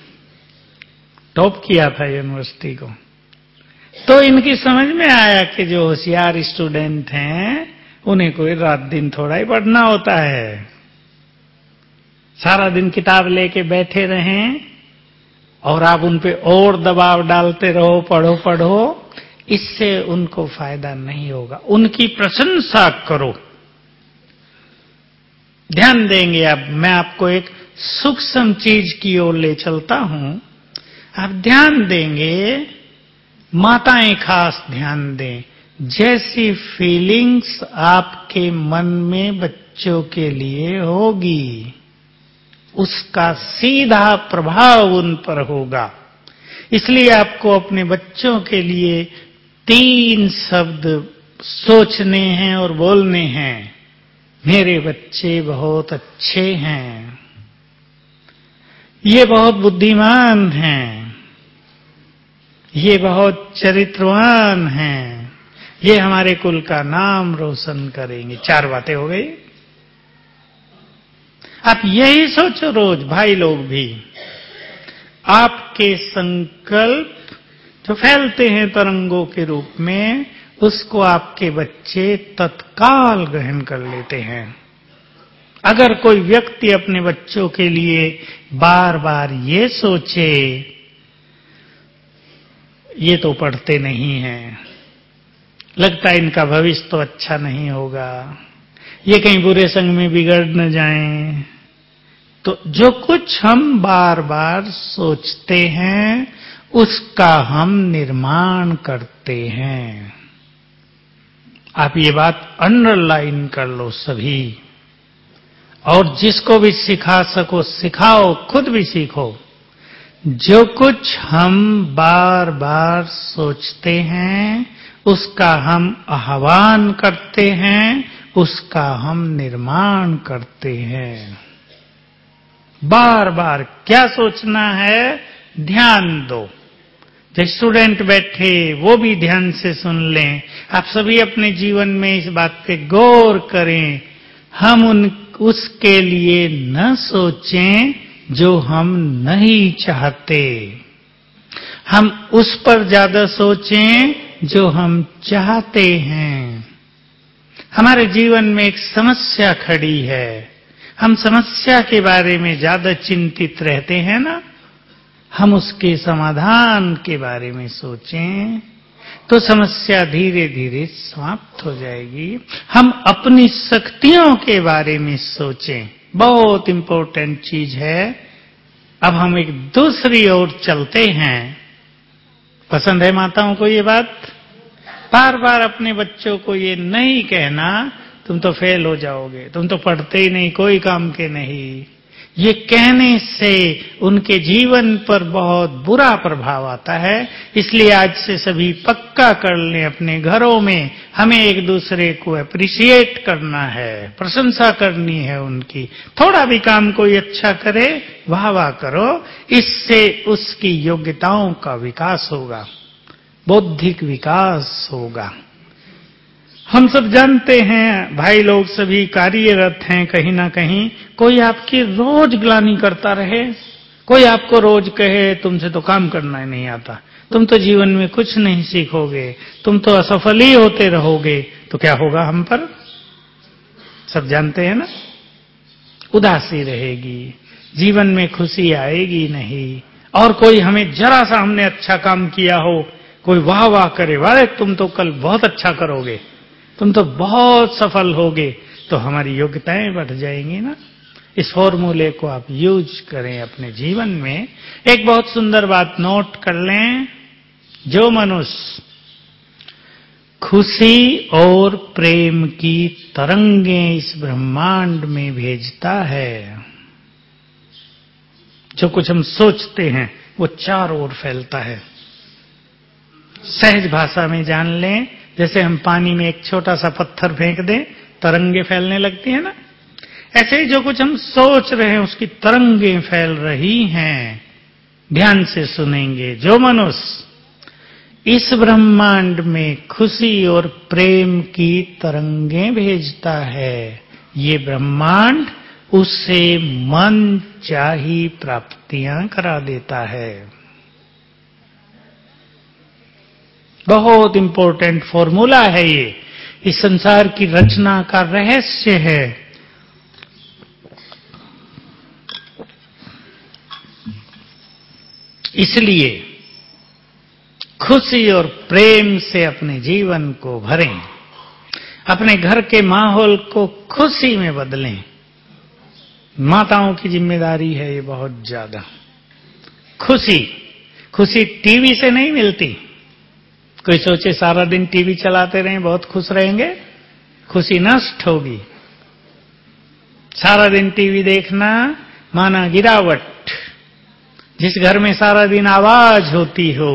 टॉप किया था यूनिवर्सिटी को। तो इनकी समझ में आया कि जो होशियार स्टूडेंट हैं उन्हें कोई रात दिन थोड़ा ही पढ़ना होता है। सारा दिन किताब लेके बैठे रहें और आप उन पे और दबाव डालते रहो, पढ़ो पढ़ो, इससे उनको फायदा नहीं होगा। उनकी प्रशंसा करो। ध्यान देंगे अब मैं आपको एक सूक्ष्म चीज की ओर ले चलता हूं। आप ध्यान देंगे, माताएं खास ध्यान दें, जैसी फीलिंग्स आपके मन में बच्चों के लिए होगी, उसका सीधा प्रभाव उन पर होगा। इसलिए आपको अपने बच्चों के लिए तीन शब्द सोचने हैं और बोलने हैं। मेरे बच्चे बहुत अच्छे हैं, ये बहुत बुद्धिमान हैं, ये बहुत चरित्रवान हैं, ये हमारे कुल का नाम रोशन करेंगे। चार बातें हो गई। आप यही सोचो रोज, भाई लोग भी। आपके संकल्प जो फैलते हैं तरंगों के रूप में, उसको आपके बच्चे तत्काल ग्रहण कर लेते हैं। अगर कोई व्यक्ति अपने बच्चों के लिए बार बार ये सोचे ये तो पढ़ते नहीं हैं, लगता है इनका भविष्य तो अच्छा नहीं होगा, ये कहीं बुरे संग में बिगड़ न जाएं, तो जो कुछ हम बार बार सोचते हैं उसका हम निर्माण करते हैं। आप ये बात अंडरलाइन कर लो सभी, और जिसको भी सिखा सको सिखाओ, खुद भी सीखो। जो कुछ हम बार बार सोचते हैं उसका हम आह्वान करते हैं, उसका हम निर्माण करते हैं। बार बार क्या सोचना है, ध्यान दो। जो स्टूडेंट बैठे वो भी ध्यान से सुन लें। आप सभी अपने जीवन में इस बात पे गौर करें। हम उन उसके लिए न सोचें जो हम नहीं चाहते, हम उस पर ज्यादा सोचें जो हम चाहते हैं। हमारे जीवन में एक समस्या खड़ी है, हम समस्या के बारे में ज्यादा चिंतित रहते हैं ना, हम उसके समाधान के बारे में सोचें तो समस्या धीरे धीरे समाप्त हो जाएगी। हम अपनी शक्तियों के बारे में सोचें, बहुत इंपॉर्टेंट चीज है। अब हम एक दूसरी ओर चलते हैं। पसंद है माताओं को ये बात? बार बार अपने बच्चों को ये नहीं कहना तुम तो फेल हो जाओगे, तुम तो पढ़ते ही नहीं, कोई काम के नहीं। ये कहने से उनके जीवन पर बहुत बुरा प्रभाव आता है। इसलिए आज से सभी पक्का कर लें अपने घरों में, हमें एक दूसरे को अप्रिशिएट करना है, प्रशंसा करनी है उनकी। थोड़ा भी काम कोई अच्छा करे, वाह वाह करो, इससे उसकी योग्यताओं का विकास होगा, बौद्धिक विकास होगा। हम सब जानते हैं, भाई लोग सभी कार्यरत हैं कहीं ना कहीं। कोई आपकी रोज ग्लानि करता रहे, कोई आपको रोज कहे तुमसे तो काम करना ही नहीं आता, तुम तो जीवन में कुछ नहीं सीखोगे, तुम तो असफल ही होते रहोगे, तो क्या होगा हम पर? सब जानते हैं ना, उदासी रहेगी, जीवन में खुशी आएगी नहीं। और कोई हमें जरा सा हमने अच्छा काम किया हो, कोई वाह वाह करे, वाह तुम तो कल बहुत अच्छा करोगे, तुम तो बहुत सफल होगे, तो हमारी योग्यताएं बढ़ जाएंगी ना। इस फॉर्मूले को आप यूज करें अपने जीवन में। एक बहुत सुंदर बात नोट कर लें, जो मनुष्य खुशी और प्रेम की तरंगें इस ब्रह्मांड में भेजता है, जो कुछ हम सोचते हैं वो चारों ओर फैलता है। सहज भाषा में जान लें, जैसे हम पानी में एक छोटा सा पत्थर फेंक दें, तरंगे फैलने लगती है ना, ऐसे ही जो कुछ हम सोच रहे हैं उसकी तरंगे फैल रही हैं। ध्यान से सुनेंगे, जो मनुष्य इस ब्रह्मांड में खुशी और प्रेम की तरंगे भेजता है, ये ब्रह्मांड उसे मन चाही प्राप्तियां करा देता है। बहुत इंपॉर्टेंट फॉर्मूला है ये, इस संसार की रचना का रहस्य है। इसलिए खुशी और प्रेम से अपने जीवन को भरें, अपने घर के माहौल को खुशी में बदलें। माताओं की जिम्मेदारी है ये बहुत ज्यादा। खुशी खुशी टीवी से नहीं मिलती। कोई सोचे सारा दिन टीवी चलाते रहें बहुत खुश रहेंगे, खुशी नष्ट होगी। सारा दिन टीवी देखना माना गिरावट। जिस घर में सारा दिन आवाज होती हो,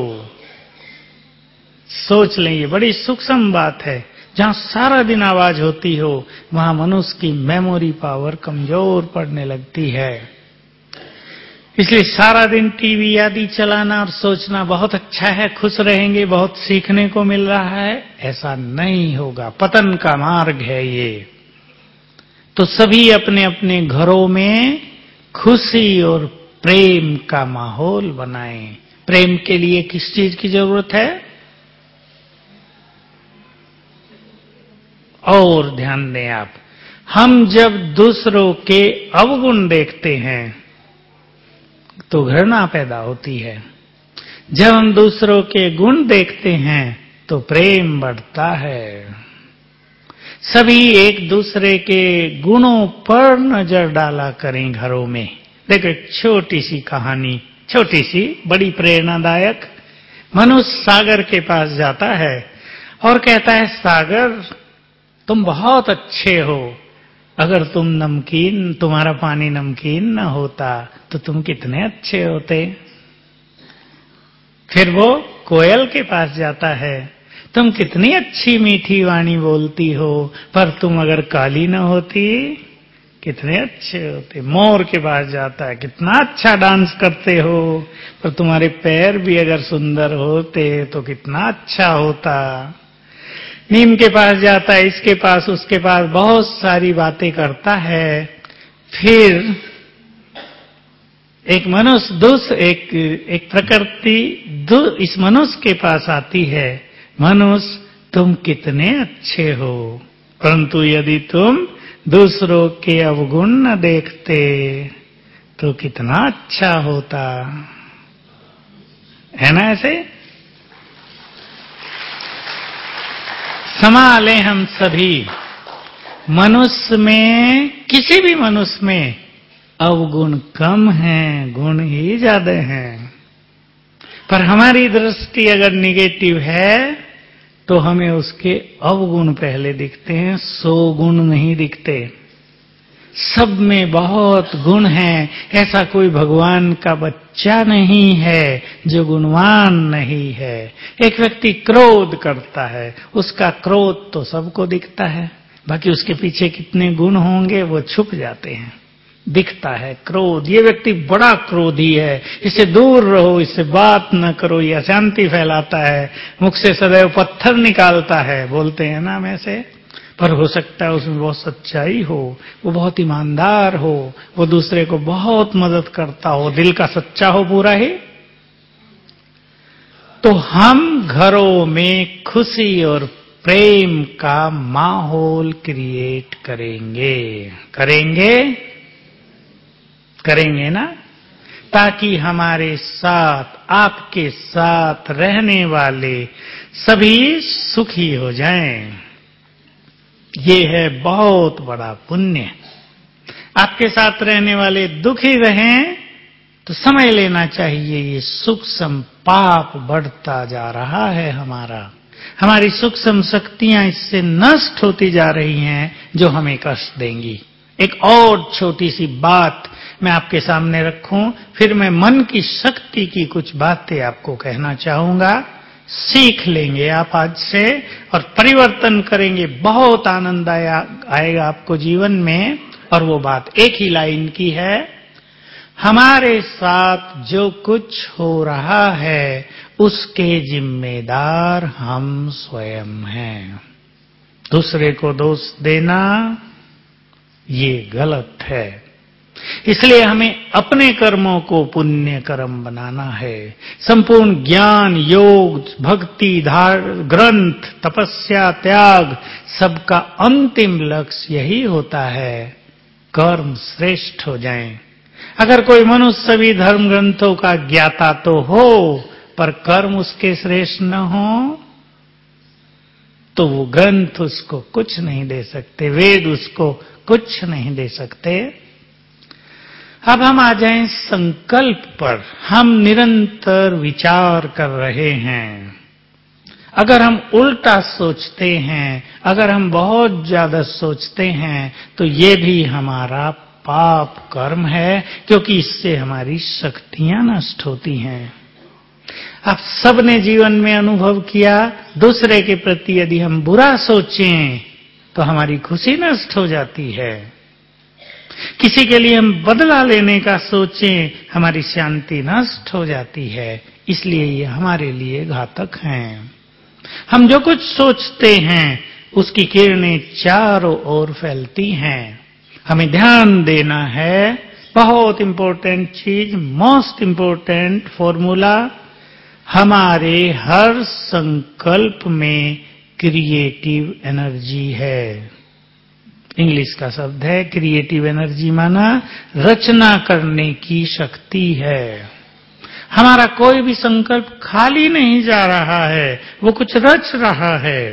सोच लें ये बड़ी सूक्ष्म बात है, जहां सारा दिन आवाज होती हो वहां मनुष्य की मेमोरी पावर कमजोर पड़ने लगती है। इसलिए सारा दिन टीवी आदि चलाना और सोचना बहुत अच्छा है, खुश रहेंगे, बहुत सीखने को मिल रहा है, ऐसा नहीं होगा, पतन का मार्ग है ये। तो सभी अपने अपने घरों में खुशी और प्रेम का माहौल बनाएं। प्रेम के लिए किस चीज की जरूरत है? और ध्यान दें आप, हम जब दूसरों के अवगुण देखते हैं तो घृणा पैदा होती है, जब हम दूसरों के गुण देखते हैं तो प्रेम बढ़ता है। सभी एक दूसरे के गुणों पर नजर डाला करें घरों में। देखो एक छोटी सी कहानी, छोटी सी बड़ी प्रेरणादायक। मनुष्य सागर के पास जाता है और कहता है, सागर तुम बहुत अच्छे हो, अगर तुम नमकीन तुम्हारा पानी नमकीन न होता तो तुम कितने अच्छे होते। फिर वो कोयल के पास जाता है, तुम कितनी अच्छी मीठी वाणी बोलती हो, पर तुम अगर काली न होती कितने अच्छे होते। मोर के पास जाता है, कितना अच्छा डांस करते हो, पर तुम्हारे पैर भी अगर सुंदर होते तो कितना अच्छा होता। नीम के पास जाता है, इसके पास उसके पास, बहुत सारी बातें करता है। फिर एक मनुष्य दूसरे एक एक प्रकृति इस मनुष्य के पास आती है, मनुष्य तुम कितने अच्छे हो, परंतु यदि तुम दूसरों के अवगुण न देखते तो कितना अच्छा होता। है ना ऐसे? संभाले हम सभी। मनुष्य में, किसी भी मनुष्य में अवगुण कम हैं, गुण ही ज्यादा हैं। पर हमारी दृष्टि अगर निगेटिव है तो हमें उसके अवगुण पहले दिखते हैं, सौ गुण नहीं दिखते। सब में बहुत गुण हैं। ऐसा कोई भगवान का बच्चा नहीं है जो गुणवान नहीं है। एक व्यक्ति क्रोध करता है, उसका क्रोध तो सबको दिखता है, बाकी उसके पीछे कितने गुण होंगे वो छुप जाते हैं। दिखता है क्रोध, ये व्यक्ति बड़ा क्रोधी है, इससे दूर रहो, इससे बात न करो, ये अशांति फैलाता है, मुख से सदैव पत्थर निकालता है, बोलते हैं ना हम ऐसे। पर हो सकता है उसमें बहुत सच्चाई हो, वो बहुत ईमानदार हो, वो दूसरे को बहुत मदद करता हो, दिल का सच्चा हो पूरा ही। तो हम घरों में खुशी और प्रेम का माहौल क्रिएट करेंगे करेंगे करेंगे ना, ताकि हमारे साथ, आपके साथ रहने वाले सभी सुखी हो जाएं। ये है बहुत बड़ा पुण्य। आपके साथ रहने वाले दुखी रहें तो समझ लेना चाहिए ये सूक्ष्म पाप बढ़ता जा रहा है हमारा। हमारी सूक्ष्म शक्तियां इससे नष्ट होती जा रही हैं जो हमें कष्ट देंगी। एक और छोटी सी बात मैं आपके सामने रखूं, फिर मैं मन की शक्ति की कुछ बातें आपको कहना चाहूंगा। सीख लेंगे आप आज से और परिवर्तन करेंगे, बहुत आनंद आया आएगा आपको जीवन में। और वो बात एक ही लाइन की है, हमारे साथ जो कुछ हो रहा है उसके जिम्मेदार हम स्वयं हैं। दूसरे को दोष देना ये गलत है। इसलिए हमें अपने कर्मों को पुण्य कर्म बनाना है। संपूर्ण ज्ञान, योग, भक्ति, धार, ग्रंथ, तपस्या, त्याग, सबका अंतिम लक्ष्य यही होता है, कर्म श्रेष्ठ हो जाएं। अगर कोई मनुष्य सभी धर्म ग्रंथों का ज्ञाता तो हो, पर कर्म उसके श्रेष्ठ न हो तो वो ग्रंथ उसको कुछ नहीं दे सकते, वेद उसको कुछ नहीं दे सकते। अब हम आ जाएं संकल्प पर। हम निरंतर विचार कर रहे हैं। अगर हम उल्टा सोचते हैं, अगर हम बहुत ज्यादा सोचते हैं तो ये भी हमारा पाप कर्म है, क्योंकि इससे हमारी शक्तियां नष्ट होती हैं। आप सबने जीवन में अनुभव किया, दूसरे के प्रति यदि हम बुरा सोचें तो हमारी खुशी नष्ट हो जाती है। किसी के लिए हम बदला लेने का सोचें, हमारी शांति नष्ट हो जाती है। इसलिए ये हमारे लिए घातक हैं। हम जो कुछ सोचते हैं उसकी किरणें चारों ओर फैलती हैं। हमें ध्यान देना है, बहुत इंपॉर्टेंट चीज, मोस्ट इंपॉर्टेंट फॉर्मूला, हमारे हर संकल्प में क्रिएटिव एनर्जी है। इंग्लिश का शब्द है क्रिएटिव एनर्जी, माना रचना करने की शक्ति है। हमारा कोई भी संकल्प खाली नहीं जा रहा है, वो कुछ रच रहा है।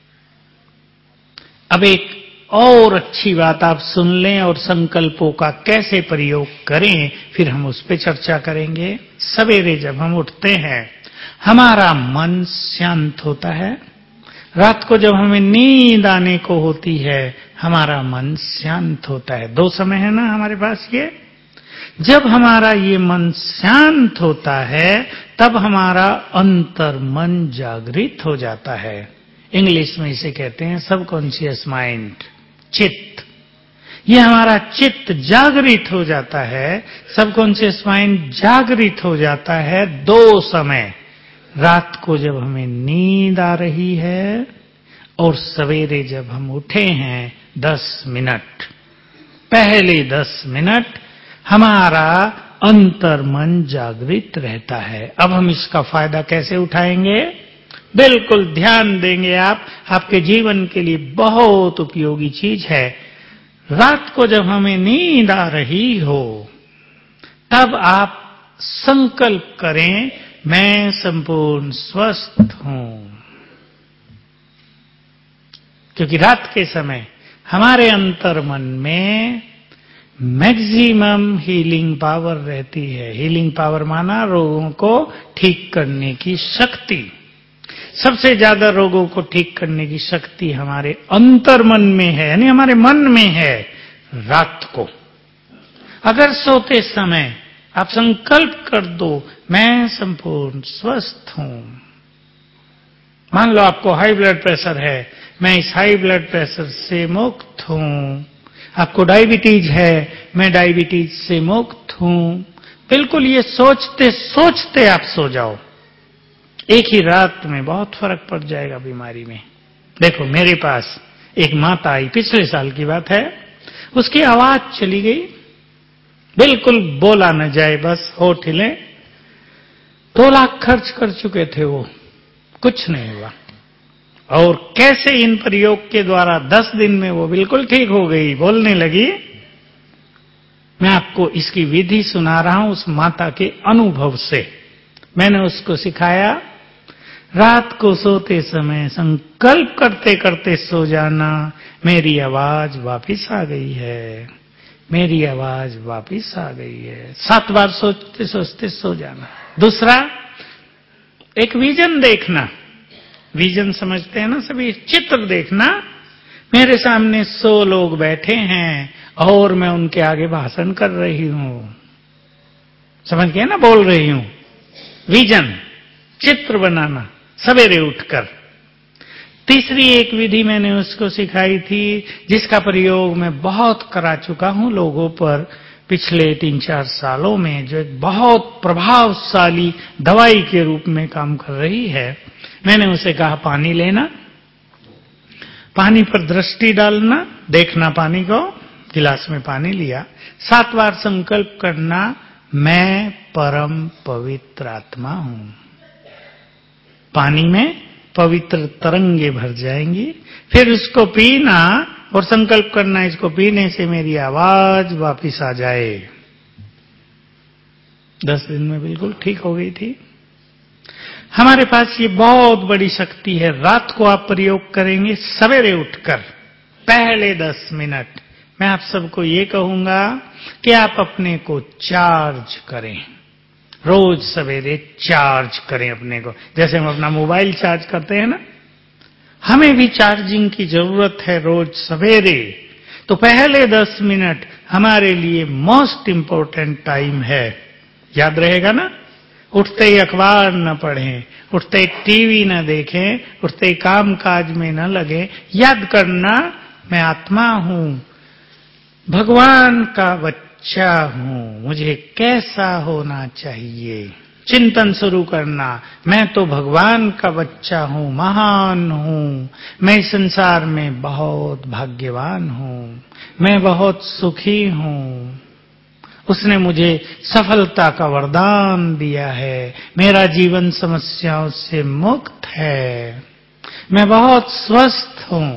अब एक और अच्छी बात आप सुन लें और संकल्पों का कैसे प्रयोग करें, फिर हम उस पर चर्चा करेंगे। सवेरे जब हम उठते हैं हमारा मन शांत होता है। रात को जब हमें नींद आने को होती है हमारा मन शांत होता है। दो समय है ना हमारे पास ये। जब हमारा ये मन शांत होता है तब हमारा अंतर मन जागृत हो जाता है। इंग्लिश में इसे कहते हैं सबकॉन्शियस माइंड, चित्त। ये हमारा चित्त जागृत हो जाता है, सबकॉन्शियस माइंड जागृत हो जाता है दो समय, रात को जब हमें नींद आ रही है और सवेरे जब हम उठे हैं दस मिनट। पहले दस मिनट हमारा अंतर मन जागृत रहता है। अब हम इसका फायदा कैसे उठाएंगे? बिल्कुल ध्यान देंगे आप, आपके जीवन के लिए बहुत उपयोगी चीज है। रात को जब हमें नींद आ रही हो तब आप संकल्प करें, मैं संपूर्ण स्वस्थ हूं। क्योंकि रात के समय हमारे अंतर मन में मैक्सिमम हीलिंग पावर रहती है। हीलिंग पावर माना रोगों को ठीक करने की शक्ति। सबसे ज्यादा रोगों को ठीक करने की शक्ति हमारे अंतर मन में है, यानी हमारे मन में है। रात को अगर सोते समय आप संकल्प कर दो, मैं संपूर्ण स्वस्थ हूं। मान लो आपको हाई ब्लड प्रेशर है, मैं इस हाई ब्लड प्रेशर से मुक्त हूं। आपको डायबिटीज है, मैं डायबिटीज से मुक्त हूं। बिल्कुल ये सोचते सोचते आप सो जाओ, एक ही रात में बहुत फर्क पड़ जाएगा बीमारी में। देखो मेरे पास एक माता आई, पिछले साल की बात है, उसकी आवाज चली गई, बिल्कुल बोला न जाए, बस होठ हिले। दो लाख खर्च कर चुके थे वो, कुछ नहीं हुआ। और कैसे इन प्रयोग के द्वारा दस दिन में वो बिल्कुल ठीक हो गई, बोलने लगी। मैं आपको इसकी विधि सुना रहा हूं उस माता के अनुभव से। मैंने उसको सिखाया, रात को सोते समय संकल्प करते करते सो जाना, मेरी आवाज वापिस आ गई है, मेरी आवाज वापिस आ गई है। सात बार सोचते सोचते सो जाना। दूसरा, एक विजन देखना। विजन समझते हैं ना सभी, चित्र देखना। मेरे सामने सौ लोग बैठे हैं और मैं उनके आगे भाषण कर रही हूं, समझ गए ना, बोल रही हूं। विजन, चित्र बनाना सवेरे उठकर। तीसरी एक विधि मैंने उसको सिखाई थी, जिसका प्रयोग मैं बहुत करा चुका हूं लोगों पर पिछले तीन चार सालों में, जो एक बहुत प्रभावशाली दवाई के रूप में काम कर रही है। मैंने उसे कहा, पानी लेना, पानी पर दृष्टि डालना, देखना पानी को, गिलास में पानी लिया, सात बार संकल्प करना, मैं परम पवित्र आत्मा हूं। पानी में पवित्र तरंगे भर जाएंगी, फिर उसको पीना और संकल्प करना, इसको पीने से मेरी आवाज वापिस आ जाए। दस दिन में बिल्कुल ठीक हो गई थी। हमारे पास ये बहुत बड़ी शक्ति है। रात को आप प्रयोग करेंगे, सवेरे उठकर पहले दस मिनट मैं आप सबको ये कहूंगा कि आप अपने को चार्ज करें। रोज सवेरे चार्ज करें अपने को, जैसे हम अपना मोबाइल चार्ज करते हैं ना, हमें भी चार्जिंग की जरूरत है रोज सवेरे। तो पहले दस मिनट हमारे लिए मोस्ट इंपोर्टेंट टाइम है, याद रहेगा ना। उठते ही अखबार न पढ़ें, उठते ही टीवी न देखें, उठते ही काम काज में न लगे। याद करना, मैं आत्मा हूं, भगवान का बच्चा हूं, मुझे कैसा होना चाहिए। चिंतन शुरू करना, मैं तो भगवान का बच्चा हूं, महान हूं, मैं इस संसार में बहुत भाग्यवान हूं, मैं बहुत सुखी हूं, उसने मुझे सफलता का वरदान दिया है, मेरा जीवन समस्याओं से मुक्त है, मैं बहुत स्वस्थ हूं।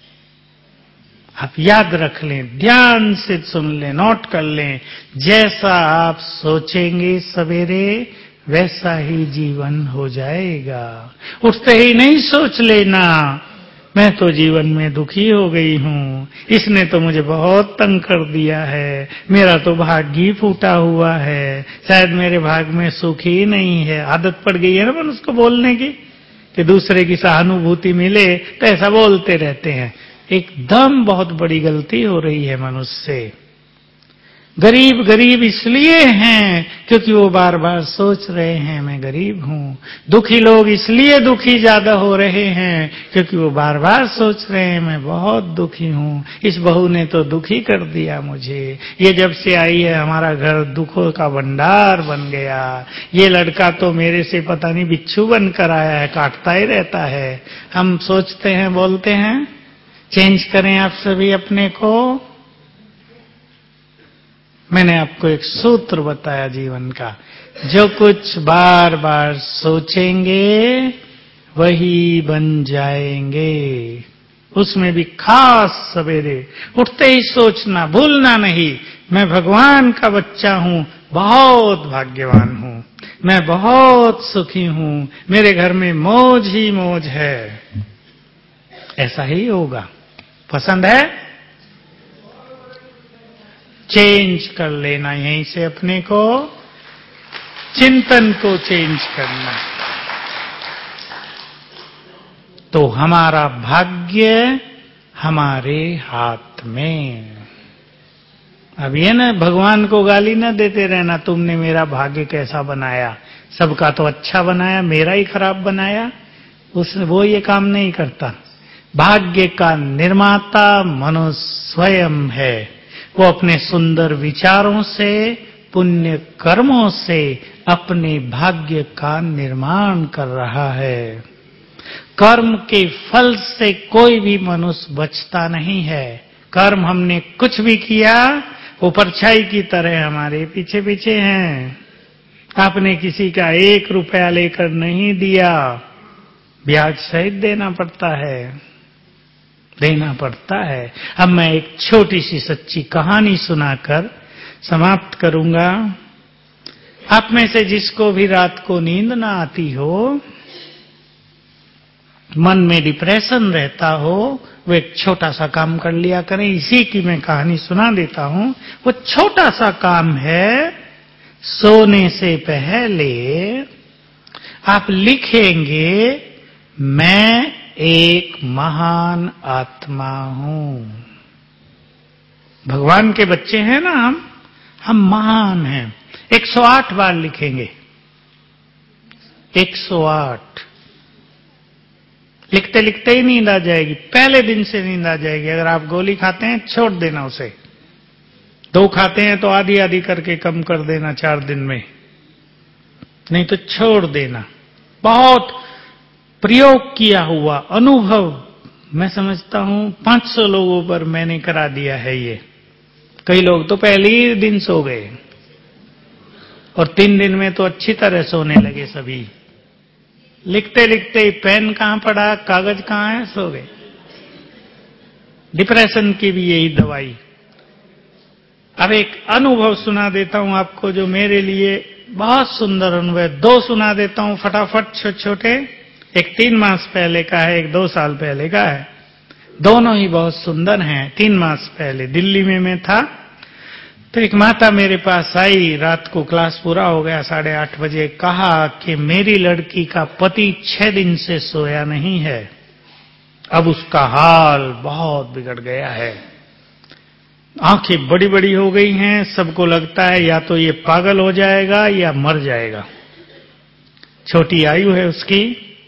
आप याद रख लें, ध्यान से सुन लें, नोट कर लें, जैसा आप सोचेंगे सवेरे वैसा ही जीवन हो जाएगा। उठते ही नहीं सोच लेना, मैं तो जीवन में दुखी हो गई हूं, इसने तो मुझे बहुत तंग कर दिया है, मेरा तो भाग्य ही फूटा हुआ है, शायद मेरे भाग्य में सुख ही नहीं है। आदत पड़ गई है ना मनुष्य को बोलने की, कि दूसरे की सहानुभूति मिले तो ऐसा बोलते रहते हैं। एकदम बहुत बड़ी गलती हो रही है मनुष्य से। गरीब गरीब इसलिए हैं क्योंकि वो बार बार सोच रहे हैं मैं गरीब हूं। दुखी लोग इसलिए दुखी ज्यादा हो रहे हैं क्योंकि वो बार बार सोच रहे हैं मैं बहुत दुखी हूं। इस बहू ने तो दुखी कर दिया मुझे, ये जब से आई है हमारा घर दुखों का भंडार बन गया। ये लड़का तो मेरे से पता नहीं बिच्छू बनकर आया है, काटता ही रहता है। हम सोचते हैं, बोलते हैं। चेंज करें आप सभी अपने को। मैंने आपको एक सूत्र बताया जीवन का, जो कुछ बार बार सोचेंगे वही बन जाएंगे। उसमें भी खास सवेरे उठते ही सोचना, भूलना नहीं, मैं भगवान का बच्चा हूं, बहुत भाग्यवान हूं, मैं बहुत सुखी हूं, मेरे घर में मौज ही मौज है। ऐसा ही होगा। पसंद है? चेंज कर लेना यहीं से अपने को, चिंतन को चेंज करना, तो हमारा भाग्य हमारे हाथ में। अब ये ना भगवान को गाली ना देते रहना, तुमने मेरा भाग्य कैसा बनाया, सबका तो अच्छा बनाया, मेरा ही खराब बनाया। उस वो ये काम नहीं करता। भाग्य का निर्माता मनुष्य स्वयं है। वो अपने सुंदर विचारों से, पुण्य कर्मों से अपने भाग्य का निर्माण कर रहा है। कर्म के फल से कोई भी मनुष्य बचता नहीं है। कर्म हमने कुछ भी किया, वो परछाई की तरह हमारे पीछे पीछे हैं। आपने किसी का एक रुपया लेकर नहीं दिया, ब्याज सहित देना पड़ता है, देना पड़ता है। अब मैं एक छोटी सी सच्ची कहानी सुनाकर समाप्त करूंगा। आप में से जिसको भी रात को नींद ना आती हो, मन में डिप्रेशन रहता हो, वो एक छोटा सा काम कर लिया करें। इसी की मैं कहानी सुना देता हूं। वो छोटा सा काम है, सोने से पहले आप लिखेंगे मैं एक महान आत्मा हूं। भगवान के बच्चे हैं ना हम, हम महान हैं। एक सौ आठ बार लिखेंगे, एक सौ आठ। लिखते लिखते ही नींद आ जाएगी, पहले दिन से नींद आ जाएगी। अगर आप गोली खाते हैं छोड़ देना उसे, दो खाते हैं तो आधी आधी करके कम कर देना चार दिन में, नहीं तो छोड़ देना। बहुत प्रयोग किया हुआ अनुभव, मैं समझता हूं पांच सौ लोगों पर मैंने करा दिया है ये। कई लोग तो पहले ही दिन सो गए और तीन दिन में तो अच्छी तरह सोने लगे सभी। लिखते लिखते पेन कहां पड़ा, कागज कहां है, सो गए। डिप्रेशन की भी यही दवाई। अब एक अनुभव सुना देता हूं आपको जो मेरे लिए बहुत सुंदर अनुभव। दो सुना देता हूं फटाफट, छोटे छोटे। एक तीन मास पहले का है, एक दो साल पहले का है। दोनों ही बहुत सुंदर हैं। तीन मास पहले दिल्ली में मैं था, तो एक माता मेरे पास आई, रात को क्लास पूरा हो गया, साढ़े आठ बजे। कहा कि मेरी लड़की का पति छह दिन से सोया नहीं है, अब उसका हाल बहुत बिगड़ गया है, आंखें बड़ी बड़ी हो गई हैं, सबको लगता है या तो ये पागल हो जाएगा या मर जाएगा। छोटी आयु है उसकी।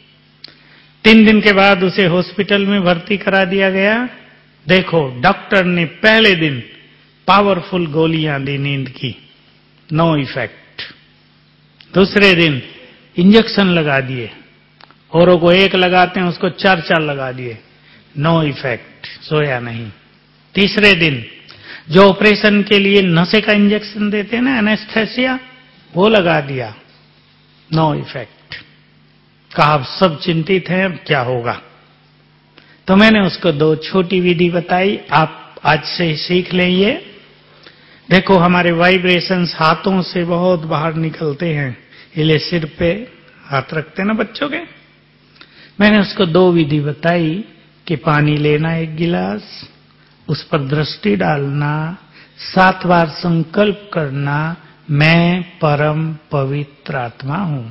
तीन दिन के बाद उसे हॉस्पिटल में भर्ती करा दिया गया। देखो, डॉक्टर ने पहले दिन पावरफुल गोलियां दी नींद की, नो इफेक्ट। दूसरे दिन इंजेक्शन लगा दिए, औरों को एक लगाते हैं उसको चार चार लगा दिए, नो इफेक्ट, सोया नहीं। तीसरे दिन जो ऑपरेशन के लिए नशे का इंजेक्शन देते हैं ना, एनेस्थेसिया, वो लगा दिया, नो इफेक्ट। कहा अब सब चिंतित हैं, अब क्या होगा। तो मैंने उसको दो छोटी विधि बताई, आप आज से सीख लें ये। देखो, हमारे वाइब्रेशंस हाथों से बहुत बाहर निकलते हैं, इसलिए सिर पे हाथ रखते हैं ना बच्चों के। मैंने उसको दो विधि बताई कि पानी लेना एक गिलास, उस पर दृष्टि डालना, सात बार संकल्प करना, मैं परम पवित्र आत्मा हूं।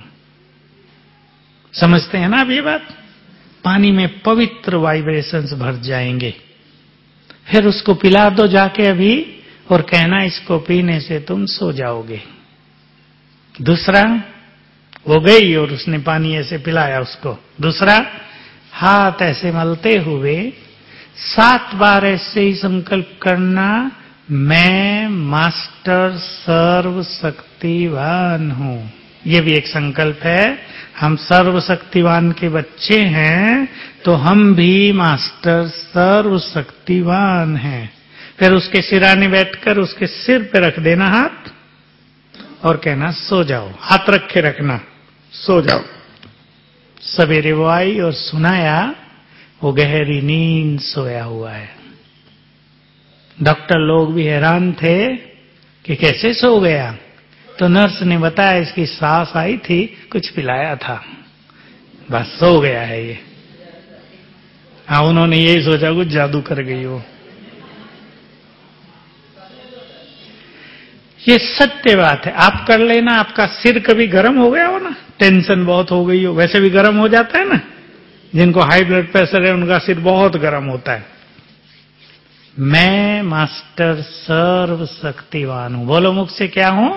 समझते हैं ना अब ये बात? पानी में पवित्र वाइब्रेशंस भर जाएंगे। फिर उसको पिला दो जाके अभी, और कहना इसको पीने से तुम सो जाओगे। दूसरा, वो गई और उसने पानी ऐसे पिलाया उसको। दूसरा, हाथ ऐसे मलते हुए सात बार ऐसे ही संकल्प करना, मैं मास्टर सर्वशक्तिवान हूं। ये भी एक संकल्प है। हम सर्वशक्तिवान के बच्चे हैं तो हम भी मास्टर सर्वशक्तिवान हैं। फिर उसके सिराने बैठकर उसके सिर पे रख देना हाथ और कहना सो जाओ। हाथ रखे रखना, सो जाओ। सवेरे वो आई और सुनाया, वो गहरी नींद सोया हुआ है। डॉक्टर लोग भी हैरान थे कि कैसे सो गया। तो नर्स ने बताया इसकी सांस आई थी, कुछ पिलाया था, बस सो गया है ये। हाँ, उन्होंने यही सोचा कुछ जादू कर गई वो। ये सत्य बात है। आप कर लेना। आपका सिर कभी गर्म हो गया हो ना, टेंशन बहुत हो गई हो, वैसे भी गर्म हो जाता है ना। जिनको हाई ब्लड प्रेशर है उनका सिर बहुत गर्म होता है। मैं मास्टर सर्वशक्तिवान हूं। बोलो मुख से, क्या हूं?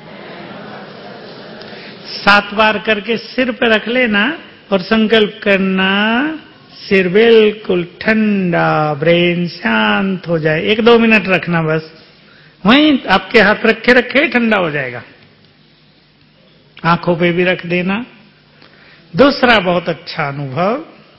सात बार करके सिर पे रख लेना और संकल्प करना, सिर बिल्कुल ठंडा, ब्रेन शांत हो जाए। एक दो मिनट रखना बस, वहीं आपके हाथ रखे रखे ठंडा हो जाएगा। आंखों पे भी रख देना। दूसरा बहुत अच्छा अनुभव,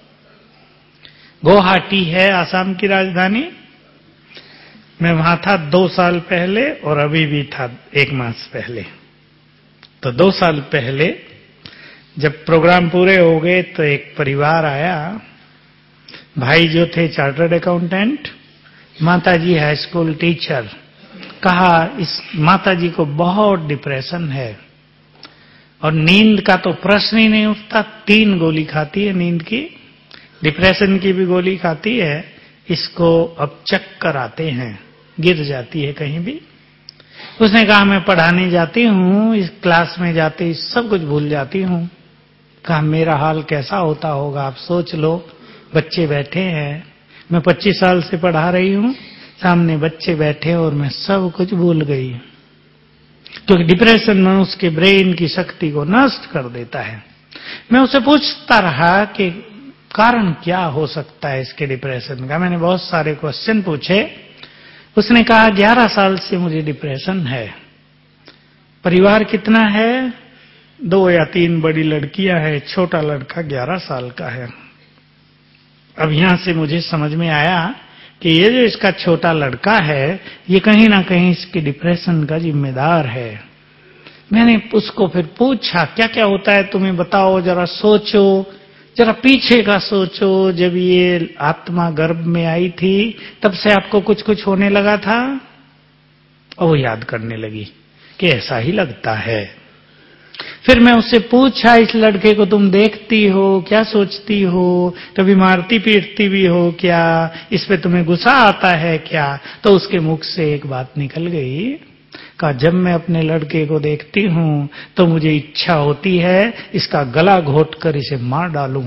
गुवाहाटी है आसाम की राजधानी। मैं वहां था दो साल पहले और अभी भी था एक मास पहले। तो दो साल पहले जब प्रोग्राम पूरे हो गए तो एक परिवार आया। भाई जो थे चार्टर्ड अकाउंटेंट, माताजी हाई स्कूल टीचर। कहा इस माताजी को बहुत डिप्रेशन है और नींद का तो प्रश्न ही नहीं उठता। तीन गोली खाती है नींद की, डिप्रेशन की भी गोली खाती है। इसको अब चक्कर आते हैं, गिर जाती है कहीं भी। उसने कहा मैं पढ़ाने जाती हूं, इस क्लास में जाते ही सब कुछ भूल जाती हूं। कहा मेरा हाल कैसा होता होगा आप सोच लो। बच्चे बैठे हैं, मैं पच्चीस साल से पढ़ा रही हूं, सामने बच्चे बैठे और मैं सब कुछ भूल गई। क्योंकि डिप्रेशन मनुष्य के ब्रेन की शक्ति को नष्ट कर देता है। मैं उसे पूछता रहा कि कारण क्या हो सकता है इसके डिप्रेशन का। मैंने बहुत सारे क्वेश्चन पूछे। उसने कहा ग्यारह साल से मुझे डिप्रेशन है। परिवार कितना है? दो या तीन बड़ी लड़कियां हैं, छोटा लड़का ग्यारह साल का है। अब यहां से मुझे समझ में आया कि ये जो इसका छोटा लड़का है ये कहीं ना कहीं इसके डिप्रेशन का जिम्मेदार है। मैंने उसको फिर पूछा क्या क्या होता है तुम्हें बताओ, जरा सोचो, जरा पीछे का सोचो। जब ये आत्मा गर्भ में आई थी तब से आपको कुछ कुछ होने लगा था। और वो याद करने लगी कि ऐसा ही लगता है। फिर मैं उससे पूछा इस लड़के को तुम देखती हो, क्या सोचती हो, कभी मारती पीटती भी हो क्या, इस पे तुम्हें गुस्सा आता है क्या? तो उसके मुख से एक बात निकल गई। कहा जब मैं अपने लड़के को देखती हूं तो मुझे इच्छा होती है इसका गला घोटकर इसे मार डालूं।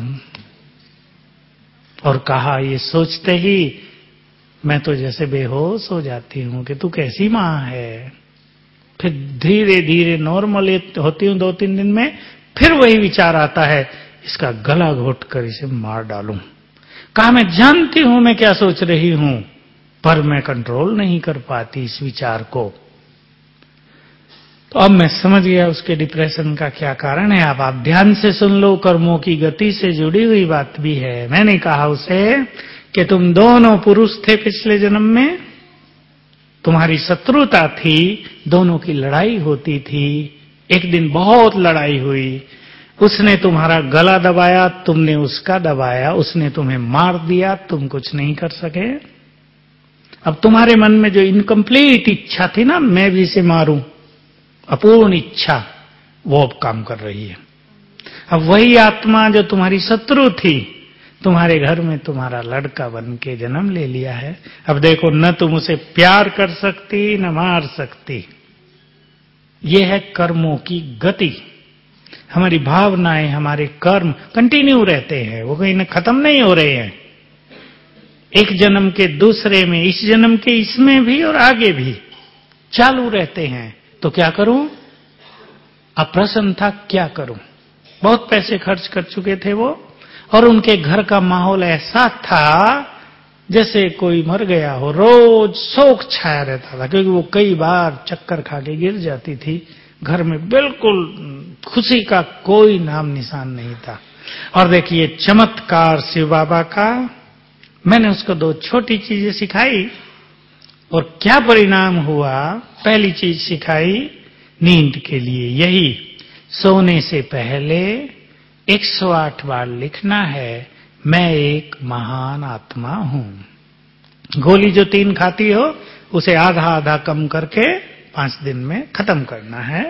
और कहा ये सोचते ही मैं तो जैसे बेहोश हो जाती हूं कि तू कैसी मां है। फिर धीरे धीरे नॉर्मल होती हूं दो तीन दिन में, फिर वही विचार आता है इसका गला घोटकर इसे मार डालूं। कहा मैं जानती हूं मैं क्या सोच रही हूं, पर मैं कंट्रोल नहीं कर पाती इस विचार को। तो अब मैं समझ गया उसके डिप्रेशन का क्या कारण है। अब आप ध्यान से सुन लो, कर्मों की गति से जुड़ी हुई बात भी है। मैंने कहा उसे कि तुम दोनों पुरुष थे पिछले जन्म में, तुम्हारी शत्रुता थी, दोनों की लड़ाई होती थी। एक दिन बहुत लड़ाई हुई, उसने तुम्हारा गला दबाया, तुमने उसका दबाया, उसने तुम्हें मार दिया, तुम कुछ नहीं कर सके। अब तुम्हारे मन में जो इनकम्प्लीट इच्छा थी ना मैं भी इसे मारूं, अपूर्ण इच्छा, वो अब काम कर रही है। अब वही आत्मा जो तुम्हारी शत्रु थी तुम्हारे घर में तुम्हारा लड़का बन के जन्म ले लिया है। अब देखो न तुम उसे प्यार कर सकती न मार सकती। ये है कर्मों की गति। हमारी भावनाएं, हमारे कर्म कंटिन्यू रहते हैं, वो कहीं न खत्म नहीं हो रहे हैं। एक जन्म के दूसरे में, इस जन्म के इसमें भी और आगे भी चालू रहते हैं। तो क्या करूं? अप्रसन्न था, क्या करूं? बहुत पैसे खर्च कर चुके थे वो, और उनके घर का माहौल ऐसा था जैसे कोई मर गया हो। रोज शोक छाया रहता था, क्योंकि वो कई बार चक्कर खा के गिर जाती थी। घर में बिल्कुल खुशी का कोई नाम निशान नहीं था। और देखिए चमत्कार शिव बाबा का, मैंने उसको दो छोटी चीजें सिखाई और क्या परिणाम हुआ। पहली चीज सिखाई नींद के लिए, यही सोने से पहले एक सौ आठ बार लिखना है, मैं एक महान आत्मा हूं। गोली जो तीन खाती हो उसे आधा आधा कम करके पांच दिन में खत्म करना है,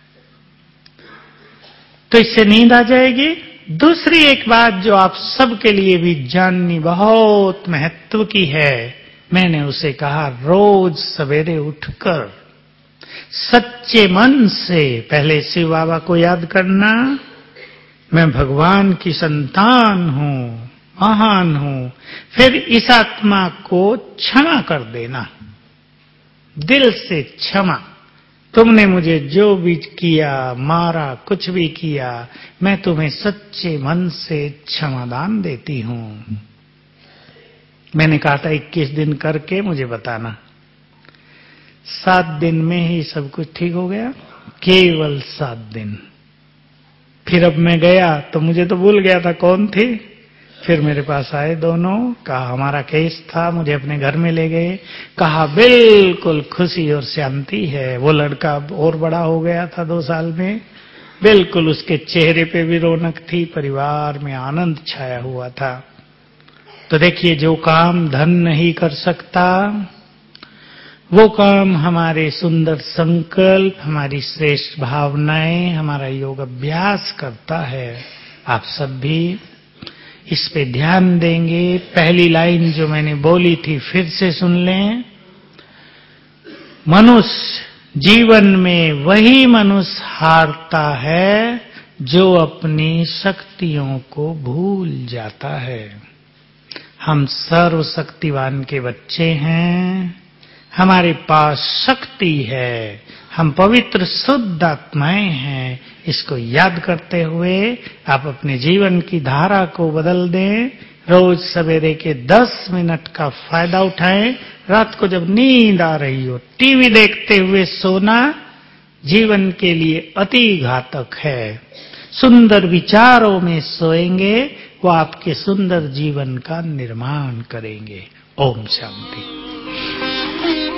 तो इससे नींद आ जाएगी। दूसरी एक बात जो आप सबके लिए भी जाननी बहुत महत्व की है, मैंने उसे कहा रोज सवेरे उठकर सच्चे मन से पहले शिव बाबा को याद करना, मैं भगवान की संतान हूं, महान हूं। फिर इस आत्मा को क्षमा कर देना, दिल से क्षमा। तुमने मुझे जो भी किया, मारा, कुछ भी किया, मैं तुम्हें सच्चे मन से क्षमादान देती हूं। मैंने कहा था इक्कीस दिन करके मुझे बताना। सात दिन में ही सब कुछ ठीक हो गया, केवल सात दिन। फिर अब मैं गया तो मुझे तो भूल गया था कौन थी। फिर मेरे पास आए दोनों, कहा हमारा केस था, मुझे अपने घर में ले गए। कहा बिल्कुल खुशी और शांति है। वो लड़का और बड़ा हो गया था दो साल में, बिल्कुल उसके चेहरे पे भी रौनक थी, परिवार में आनंद छाया हुआ था। तो देखिए जो काम धन नहीं कर सकता, वो काम हमारे सुंदर संकल्प, हमारी श्रेष्ठ भावनाएं, हमारा योग अभ्यास करता है। आप सब भी इस पे ध्यान देंगे। पहली लाइन जो मैंने बोली थी फिर से सुन लें। मनुष्य जीवन में वही मनुष्य हारता है जो अपनी शक्तियों को भूल जाता है। हम सर्वशक्तिवान के बच्चे हैं, हमारे पास शक्ति है, हम पवित्र शुद्ध आत्माएं हैं। इसको याद करते हुए आप अपने जीवन की धारा को बदल दें। रोज सवेरे के दस मिनट का फायदा उठाएं। रात को जब नींद आ रही हो, टीवी देखते हुए सोना जीवन के लिए अति घातक है। सुंदर विचारों में सोएंगे, वो आपके सुंदर जीवन का निर्माण करेंगे। ओम शांति।